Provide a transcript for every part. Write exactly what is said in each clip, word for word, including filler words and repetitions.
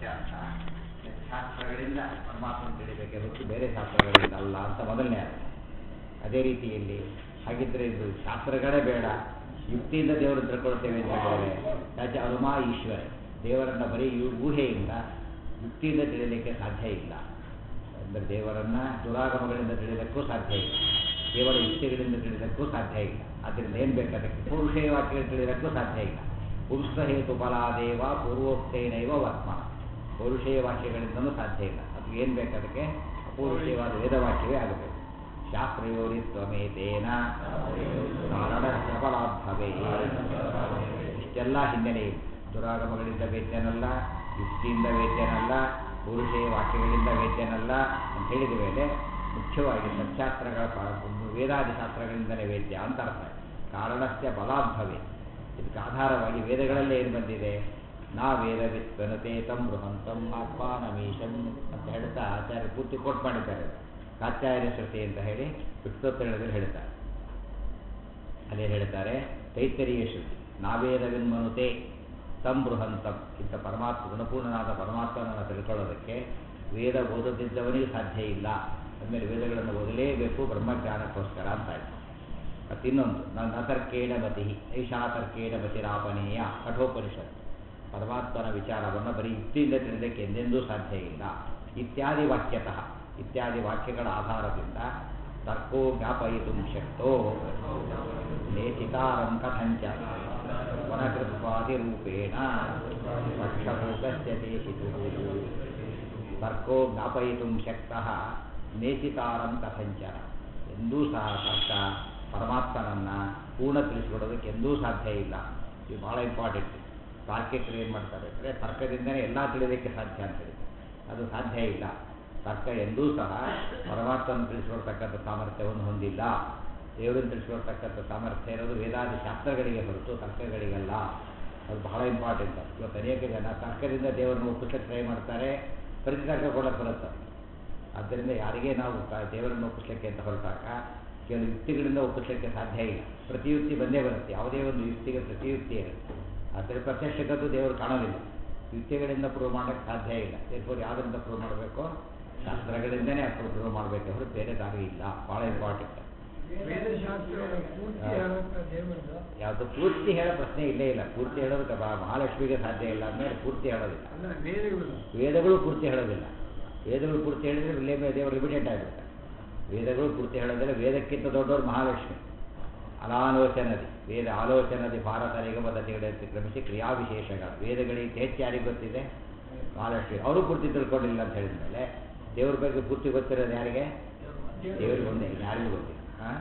ಅರ್ಥ. ಶಾಸ್ತ್ರಗಳಿಂದ ಪರಮಾತ್ಮನ ತಿಳಿಬೇಕೆ ಹೊರತು ಬೇರೆ ಶಾಸ್ತ್ರಗಳಿಂದ ಅಲ್ಲ ಅಂತ ಮೊದಲನೇ ಅರ್ಥ. ಅದೇ ರೀತಿಯಲ್ಲಿ ಹಾಗಿದ್ರೆ ಇದು ಶಾಸ್ತ್ರಗಳೇ ಬೇಡ, ಯುಕ್ತಿಯಿಂದ ದೇವರನ್ನು ತಿಳ್ಕೊಳ್ತೇವೆ ಅಂತ ಹೇಳಿದರೆ ಯಾಕೆ ಅನುಮಾ ಈಶ್ವರ ದೇವರನ್ನ ಬರೀ ಊಹೆಯಿಂದ ಯುಕ್ತಿಯಿಂದ ತಿಳಿಯಲಿಕ್ಕೆ ಸಾಧ್ಯ ಇಲ್ಲ. ಅಂದರೆ ದೇವರನ್ನ ದುರಾಗಮಗಳಿಂದ ತಿಳಿಯೋದಕ್ಕೂ ಸಾಧ್ಯ ಇಲ್ಲ, ಕೇವಲ ಯುಕ್ತಿಗಳಿಂದ ತಿಳಿಯೋದಕ್ಕೂ ಸಾಧ್ಯ ಇಲ್ಲ. ಆದ್ದರಿಂದ ಏನು ಬೇಕಾದಕ್ಕೆ ಪೌರುಷೇಯ ವಾಕ್ಯಗಳು ತಿಳಿಯೋದಕ್ಕೂ ಸಾಧ್ಯ ಇಲ್ಲ. ಪುಂಸಹೇತು ಫಲಾದೇವ ಪೂರ್ವೋಕ್ತೇನೈವ ವರ್ಮ, ಪೌರುಷೇಯ ವಾಕ್ಯಗಳಿಂದಲೂ ಸಾಧ್ಯ ಇಲ್ಲ. ಅದು ಏನು ಬೇಕಾದಕ್ಕೆ ಅಪೌರುಷೇಯವಾದ ವೇದವಾಕ್ಯವೇ ಆಗಬೇಕು. ಶಾಸ್ತ್ರಯೋನಿತ್ವಮೇತೇನ ಕಾರಣ ಪ್ರಬಲಾಭವೇ. ಇಷ್ಟೆಲ್ಲ ಹಿನ್ನೆಲೆ ಇದೆ. ದುರಾಗಮಗಳಿಂದ ವೇದ್ಯನಲ್ಲ, ಯುಕ್ತಿಯಿಂದ ವೇದ್ಯನಲ್ಲ, ಪೌರುಷೇಯ ವಾಕ್ಯಗಳಿಂದ ವೇದ್ಯನಲ್ಲ ಅಂತ ಹೇಳಿದ ಮೇಲೆ ಮುಖ್ಯವಾಗಿ ಸತ್ಯಾಸ್ತ್ರಗಳ ವೇದಾದಿ ಶಾಸ್ತ್ರಗಳಿಂದಲೇ ವೇದ್ಯ ಅಂತ ಅರ್ಥ. ಕಾರಣಸ್ಯ ಬಲಾಭವೇ, ಇದಕ್ಕೆ ಆಧಾರವಾಗಿ ವೇದಗಳಲ್ಲೇ ಏನು ಬಂದಿದೆ? ನಾ ವೇದವಿತ್ವನತೆ ತಂ ಬೃಹಂತಂ ಆತ್ಮಾನಮೀಶಂ ಅಂತ ಹೇಳ್ತಾ ಆಚಾರ್ಯ ಪೂರ್ತಿ ಕೋಟ್ ಮಾಡಿದ್ದಾರೆ. ಕಾತ್ಯಾಯನ ಶ್ರುತಿ ಅಂತ ಹೇಳಿ ವಿಷ್ಣೋತ್ತರದಲ್ಲಿ ಹೇಳ್ತಾರೆ. ಅಲ್ಲೇ ಹೇಳ್ತಾರೆ ತೈತ್ತರೀಯ ಶ್ರುತಿ ನಾವೇದವಿನ್ಮನುತೆ ತಂ ಬೃಹಂತಂ, ಇಂಥ ಪರಮಾತ್ಮ ಗುಣಪೂರ್ಣನಾದ ಪರಮಾತ್ಮನನ್ನು ತಿಳ್ಕೊಳ್ಳೋದಕ್ಕೆ ವೇದ ಓದದಿದ್ದವನಿಗೆ ಸಾಧ್ಯ ಇಲ್ಲ. ಆಮೇಲೆ ವೇದಗಳನ್ನು ಓದಲೇಬೇಕು ಬ್ರಹ್ಮಜ್ಞಾನಕ್ಕೋಸ್ಕರ ಅಂತ ಆಯ್ತು. ಮತ್ತು ಇನ್ನೊಂದು ನನ್ನ ತರ್ಕೇಣ ಮತಿ ಐಷಾ ತರ್ಕೇಣ ಮತಿರಾಪನೀಯ ಕಠೋಪನಿಷತ್, ಪರಮಾತ್ಮನ ವಿಚಾರವನ್ನು ಬರೀ ಯುಕ್ತಿಯಿಂದ ತಿಳಿದಕ್ಕೆ ಎಂದೆಂದೂ ಸಾಧ್ಯ ಇಲ್ಲ. ಇತ್ಯಾದಿ ವಾಕ್ಯತಃ, ಇತ್ಯಾದಿ ವಾಕ್ಯಗಳ ಆಧಾರದಿಂದ ತರ್ಕೋ ಜ್ಞಾಪಯಿತು ಶಕ್ತೋ ನೇಚಿತಾರಂ ಕಥಂಚ ವನಕೃತ್ವಾದಿರೂಪೇಣ ಪಕ್ಷಭೂತಸ್ಯ ದೇಶಿತು. ತರ್ಕೋ ಜ್ಞಾಪಯಿತು ಶಕ್ತಃ ನೇಚಿತಾರಂ ಕಥಂಚನ, ಎಂದೂ ಸಹ ತರ್ಕ ಪರಮಾತ್ಮನನ್ನು ಪೂರ್ಣ ತಿಳಿಸಿಕೊಡೋದಕ್ಕೆ ಎಂದೂ ಸಾಧ್ಯ ಇಲ್ಲ. ಇದು ಭಾಳ ಇಂಪಾರ್ಟೆಂಟ್. ತಾರ್ಕಿಕರು ಏನು ಮಾಡ್ತಾರೆ ಅಂದರೆ ತರ್ಕದಿಂದಲೇ ಎಲ್ಲ ತಿಳಿಯೋದಕ್ಕೆ ಸಾಧ್ಯ ಅಂತ ಹೇಳಿ, ಅದು ಸಾಧ್ಯ ಇಲ್ಲ. ತರ್ಕ ಎಂದೂ ಸಹ ಪರಮಾತ್ಮನ ತಿಳಿಸಿಕೊಡ್ತಕ್ಕಂಥ ಸಾಮರ್ಥ್ಯವನ್ನು ಹೊಂದಿಲ್ಲ. ದೇವರನ್ನು ತಿಳಿಸಿಕೊಡ್ತಕ್ಕಂಥ ಸಾಮರ್ಥ್ಯ ಇರೋದು ವೇದಾದಿ ಶಾಸ್ತ್ರಗಳಿಗೆ ಹೊರತು ತರ್ಕಗಳಿಗಲ್ಲ. ಅದು ಬಹಳ ಇಂಪಾರ್ಟೆಂಟ್. ಇವತ್ತು ಅನೇಕ ಜನ ತರ್ಕದಿಂದ ದೇವರನ್ನು ಒಪ್ಪಿಸಕ್ಕೆ ಟ್ರೈ ಮಾಡ್ತಾರೆ, ಪ್ರತಿ ತರ್ಕ ಕೊಡೋಕ್ಕೆ ಬರುತ್ತೆ. ಆದ್ದರಿಂದ ಯಾರಿಗೇ ನಾವು ದೇವರನ್ನು ಒಪ್ಪಿಸಲಿಕ್ಕೆ ಅಂತ ಹೊರಟಾಗ ಕೆಲವು ಯುಕ್ತಿಗಳಿಂದ ಒಪ್ಪಿಸಲಿಕ್ಕೆ ಸಾಧ್ಯ ಇಲ್ಲ. ಪ್ರತಿಯುಕ್ತಿ ಬಂದೇ ಬರುತ್ತೆ, ಯಾವುದೇ ಒಂದು ಯುಕ್ತಿಗೆ ಪ್ರತಿಯುಕ್ತಿ ಇರುತ್ತೆ. ಆದರೆ ಪ್ರತ್ಯಕ್ಷಕ್ಕಂತೂ ದೇವರು ಕಾಣೋದಿಲ್ಲ, ಯುಕ್ತಿಗಳಿಂದ ಪ್ರೂವ್ ಮಾಡೋಕ್ಕೆ ಸಾಧ್ಯ ಇಲ್ಲ. ದೇವರು ಯಾವುದರಿಂದ ಪ್ರೂವ್ ಮಾಡಬೇಕು? ಶಾಸ್ತ್ರಗಳಿಂದನೇ ಅಪ್ರೂವ್ ಪ್ರೂವ್ ಮಾಡಬೇಕು, ಹೊರತು ಬೇರೆ ದಾರಿ ಇಲ್ಲ. ಭಾಳ ಇಂಪಾರ್ಟೆಂಟ್. ಯಾವುದು ಪೂರ್ತಿ ಹೇಳೋ ಪ್ರಶ್ನೆ ಇಲ್ಲೇ ಇಲ್ಲ. ಪೂರ್ತಿ ಹೇಳೋದಕ್ಕೆ ಮಹಾಲಕ್ಷ್ಮಿಗೆ ಸಾಧ್ಯ ಇಲ್ಲ ಅಂದಮೇಲೆ ಪೂರ್ತಿ ಹೇಳೋದಿಲ್ಲ. ವೇದಗಳು ಪೂರ್ತಿ ಹೇಳೋದಿಲ್ಲ. ವೇದಗಳು ಪೂರ್ತಿ ಹೇಳಿದರೆ ಇಲ್ಲೇ ದೇವರು ಲಿಮಿಟೆಡ್ ಆಗಿರುತ್ತೆ. ವೇದಗಳು ಪೂರ್ತಿ ಹೇಳೋದಿಲ್ಲ. ವೇದಕ್ಕಿಂತ ದೊಡ್ಡವರು ಮಹಾಲಕ್ಷ್ಮಿ. ಅನಾಲೋಚನದಿ ವೇದ ಆಲೋಚನದಿ ಭಾರತ ನಿಗಮ ಪದ್ಧತಿಗಳಲ್ಲಿ ಕ್ರಮಿಸಿ ಕ್ರಿಯಾವಿಶೇಷಗಳು ವೇದಗಳಿಗೆ ಹೆಚ್ಚು ಯಾರಿಗೆ ಗೊತ್ತಿದೆ? ಮಹಾಲಕ್ಷ್ಮಿ. ಅವರು ಪೂರ್ತಿ ತಿಳ್ಕೊಂಡಿಲ್ಲ ಅಂತ ಹೇಳಿದ ಮೇಲೆ ದೇವ್ರ ಬಗ್ಗೆ ಪೂರ್ತಿ ಗೊತ್ತಿರೋದು ಯಾರಿಗೆ? ದೇವರಿಗೆ ಒಂದೇ, ಯಾರಿಗೂ ಗೊತ್ತಿಲ್ಲ. ಹಾಂ,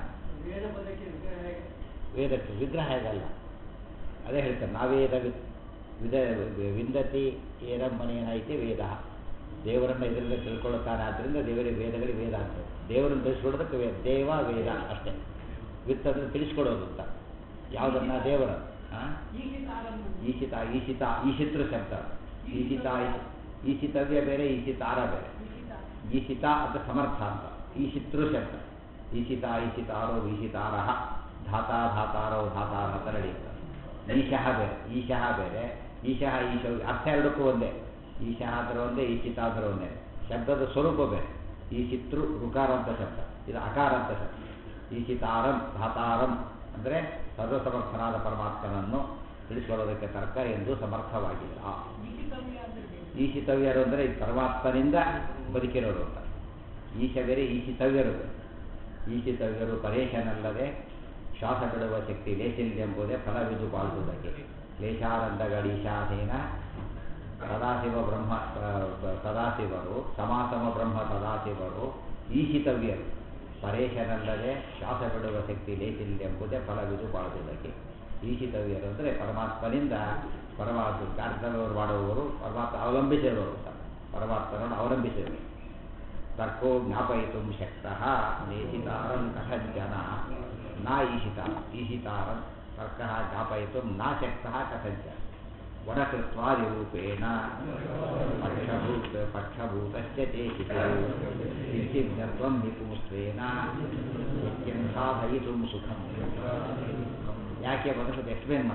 ವೇದಕ್ಕೆ ವಿಗ್ರಹ ಹೇಗಲ್ಲ, ಅದೇ ಹೇಳ್ತಾರೆ. ನಾವೇದ ವಿದ ವಿಂದತಿ ಏರಮ್ಮನೇನೈತಿ ವೇದ, ದೇವರನ್ನು ಇದರಿಂದ ತಿಳ್ಕೊಳ್ಳುತ್ತಾನೆ. ಆದ್ದರಿಂದ ದೇವರಿಗೆ ವೇದಗಳಿಗೆ ವೇದ ಅಂತ. ದೇವರನ್ನು ತಿಳಿಸ್ಕೊಡೋದಕ್ಕೆ ವೇದ, ದೇವ ವೇದ ಅಷ್ಟೇ. ವಿತ್ ಅದನ್ನು ತಿಳಿಸ್ಕೊಡೋದು ಅಂತ ಯಾವುದನ್ನ? ದೇವರ. ಹಾಂ, ಈಶಿತ ಈಶಿತ ಈಶಿತೃ ಶಬ್ದ. ಈಶಿತ ಈಶಿತವ್ಯ ಬೇರೆ, ಈಶಿತಾರ ಬೇರೆ. ಈಶಿತ ಅಂತ ಸಮರ್ಥ ಅಂತ. ಈಶಿತೃ ಶಬ್ದ. ಈಶಿತ ಈಶಿತಾರೋ ಈಶಿತಾರಹ, ಧಾತಾ ಧಾತಾರೋ ಧಾತಾರ ಅಂತ ನಡೆಯುತ್ತೆ. ಈಶಃ ಬೇರೆ, ಈಶಃ ಬೇರೆ. ಈಶಃ ಈಶ ಅರ್ಥ ಎರಡಕ್ಕೂ ಒಂದೇ. ಈಶಃ ಅಂದ್ರೆ ಒಂದೇ, ಈಶಿತ ಅಂದ್ರೆ ಒಂದೇ. ಶಬ್ದದ ಸ್ವರೂಪ ಬೇರೆ. ಈಶಿತೃ ಋಕಾರ ಅಂತ ಶಬ್ದ, ಇದು ಅಕಾರ ಅಂತ ಶಬ್ದ. ಈಶಿತಾರಂ ಧಾತಾರಂ ಅಂದರೆ ಸರ್ವಸಮರ್ಥನಾದ ಪರಮಾತ್ಮನನ್ನು ತಿಳಿಸಿಕೊಳ್ಳೋದಕ್ಕೆ ತರ್ಕ ಎಂದು ಸಮರ್ಥವಾಗಿಲ್ಲ. ಈಶಿತವ್ಯರು ಅಂದರೆ ಈ ಪರಮಾತ್ಮನಿಂದ ಬದುಕಿರೋರು ಅಂತ. ಈಶ ಬೇರೆ, ಈಶಿತವ್ಯರು ಬೇರೆ. ಈಶಿತವ್ಯರು ಪರೇಶನಲ್ಲದೆ ಶ್ವಾಸ ಬಿಡುವ ಶಕ್ತಿ ಲೇಶಿಲ್ಯೆಂಬುದೇ ಫಲವಿದು ಬಾಳುವುದಕ್ಕೆ. ಲೇಶಾನಂದಗಳೀಶಾಧೀನ ಸದಾಶಿವ ಬ್ರಹ್ಮ ಸದಾಶಿವರು ಸಮಾಸಮ ಬ್ರಹ್ಮ ಸದಾಶಿವರು ಈಶಿತವ್ಯರು ಪರೇಶನಲ್ಲದೆ ಶ್ವಾಸ ಬಿಡುವ ಶಕ್ತಿ ಲೇಶಿಲ್ಯೆಂಬುದೇ ಫಲವಿದು ಬಾಳುವುದಕ್ಕೆ. ಈಶಿತವ್ಯರು ಅಂದರೆ ಪರಮಾತ್ಮನಿಂದ ಪರಮಾತ್ಮ ಕಾರ್ಯವನ್ನು ಮಾಡುವವರು, ಪರಮಾತ್ಮ ಅವಲಂಬಿಸಿರುವರು ಅಂತ. ಪರಮಾತ್ಮನನ್ನು ಅವಲಂಬಿಸಿರುವರು. ತರ್ಕೋ ಜ್ಞಾಪಯಿತು ಶಕ್ತಃ ನೇಚಿತಾರಂ ಕಥಂಚನ ನಾ ಈಶಿತ ಈಶಿತಾರಂ ತರ್ಕ ಜ್ಞಾಪಯಿತು ನಾ ಶಕ್ತಃ ಕಥಂಚನ ವನಕೃತ್ವಾದಿರೂಪೇಣ ಪಕ್ಷಭೂತ ಪಕ್ಷಭೂತಸ್ಯ ಚೇಚಿತೋ ಸಿದ್ಧಿರ್ತ್ವಂ ನಿಪುಂಸ್ತ್ವೇನ ನಿತ್ಯಂ ಸಾಧಯಿತು ಸುಖಂ. ಯಾಕೆ ಬಂದರೆ ಎಕ್ಸ್ಪ್ಲೇನ್ ಮಾಡ್ತಾರೆ.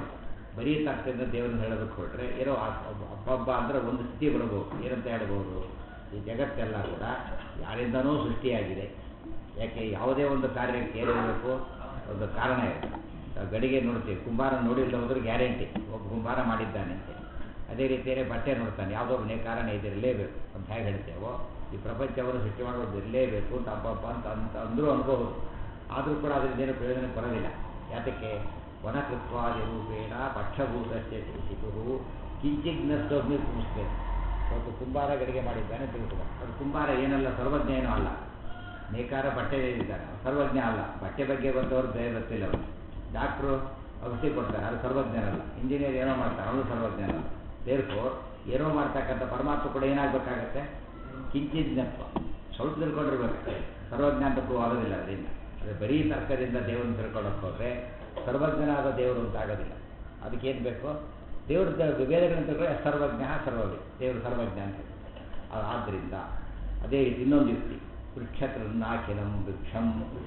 ಬರೀ ತರ್ಕದಿಂದ ದೇವರನ್ನ ಹೇಳೋದಕ್ಕೆ ಹೊರಟ್ರೆ ಏನೋ ಹಬ್ಬ ಅಂದರೆ ಒಂದು ಸ್ಥಿತಿ ಬರಬಹುದು. ಏನಂತ ಹೇಳ್ಬೋದು, ಈ ಜಗತ್ತೆಲ್ಲ ಕೂಡ ಯಾರಿಂದನೂ ಸೃಷ್ಟಿಯಾಗಿದೆ. ಯಾಕೆ ಯಾವುದೇ ಒಂದು ಕಾರ್ಯಕ್ಕೆ ಏನಿರಬೇಕು ಒಂದು ಕಾರಣ ಇದೆ. ಗಡಿಗೆ ನೋಡ್ತೀವಿ, ಕುಂಬಾರ ನೋಡಿಲ್ಲ ಹೋದ್ರೆ ಗ್ಯಾರಂಟಿ ಒಬ್ಬ ಕುಂಬಾರ ಮಾಡಿದ್ದಾನೆ ಅಂತೆ. ಅದೇ ರೀತಿಯೇ ಬಟ್ಟೆ ನೋಡ್ತಾನೆ, ಯಾವುದೋ ಒಂದು ಕಾರಣ ಇದಿರಲೇಬೇಕು ಅಂತ ಹೇಗೆ ಹೇಳ್ತೇವೋ ಈ ಪ್ರಪಂಚವನ್ನು ಸೃಷ್ಟಿ ಮಾಡೋದು ಇರಲೇಬೇಕು ಅಂತ ಹಬ್ಬ ಅಂತ ಅಂತ ಅಂದರೂ ಅನ್ಬೋದು. ಆದರೂ ಕೂಡ ಅದರಿಂದೇನು ಪ್ರಯೋಜನ ಬರೋದಿಲ್ಲ. ಯಾತಕ್ಕೆ ವನಕೃತ್ವಾದಿ ರೂಪೇಣ ಪಕ್ಷಭೂತಸ್ಯ ಸಿತು ಕಿಂಚಿಜ್ಞಸ್ತೋಗ್ನಿ ಪುಸ್ತಕ ಸ್ವಲ್ಪ ಕುಂಬಾರ ಗಡಿಗೆ ಮಾಡಿದ್ದಾನೆ ತಿಳ್ಕೊಬ. ಅದು ಕುಂಬಾರ ಏನಲ್ಲ, ಸರ್ವಜ್ಞ ಏನೂ ಅಲ್ಲ. ನೇಕಾರ ಬಟ್ಟೆ ಇದ್ದಾನೆ, ಸರ್ವಜ್ಞ ಅಲ್ಲ. ಬಟ್ಟೆ ಬಗ್ಗೆ ಗೊತ್ತವ್ರು ಬೇರೆ ಗೊತ್ತಿಲ್ಲ ಅವರು. ಡಾಕ್ಟ್ರು ಔಷಧಿ ಕೊಡ್ತಾರೆ, ಅದು ಸರ್ವಜ್ಞನಲ್ಲ. ಇಂಜಿನಿಯರ್ ಏನೋ ಮಾಡ್ತಾರೆ, ಅವನು ಸರ್ವಜ್ಞನಲ್ಲ. ದೇರ್ಕೋ ಏನೋ ಮಾಡ್ತಕ್ಕಂಥ ಪರಮಾತ್ಮ ಕೂಡ ಏನಾಗಬೇಕಾಗತ್ತೆ, ಕಿಂಚಿಜ್ಞತ್ವ ಸ್ವಲ್ಪ ತಿಳ್ಕೊಂಡಿರ್ಬೇಕು. ಸರ್ವಜ್ಞ ಅಂತ ಪ್ರೂವ್ ಆಗೋದಿಲ್ಲ ಅದರಿಂದ. ಅದು ಬರೀ ತರ್ಕದಿಂದ ದೇವರನ್ನು ತಿಳ್ಕೊಳ್ಳೋಕೆ ಹೋದರೆ ಸರ್ವಜ್ಞನಾದ ದೇವರು ಅಂತ ಆಗೋದಿಲ್ಲ. ಅದಕ್ಕೇನು ಬೇಕು, ದೇವ್ರ ವೇದಗಳನ್ನು ತಿಳ್ಕೊಂಡ್ರೆ ಸರ್ವಜ್ಞ ಸರ್ವಜ್ಞ ದೇವರು ಸರ್ವಜ್ಞ ಅಂತ. ಆದ್ದರಿಂದ ಅದೇ ರೀತಿ ಇನ್ನೊಂದು ಯುಕ್ತಿ, ವೃಕ್ಷಕೃನ್ನಾಖಿಲಂ ವೃಕ್ಷಂ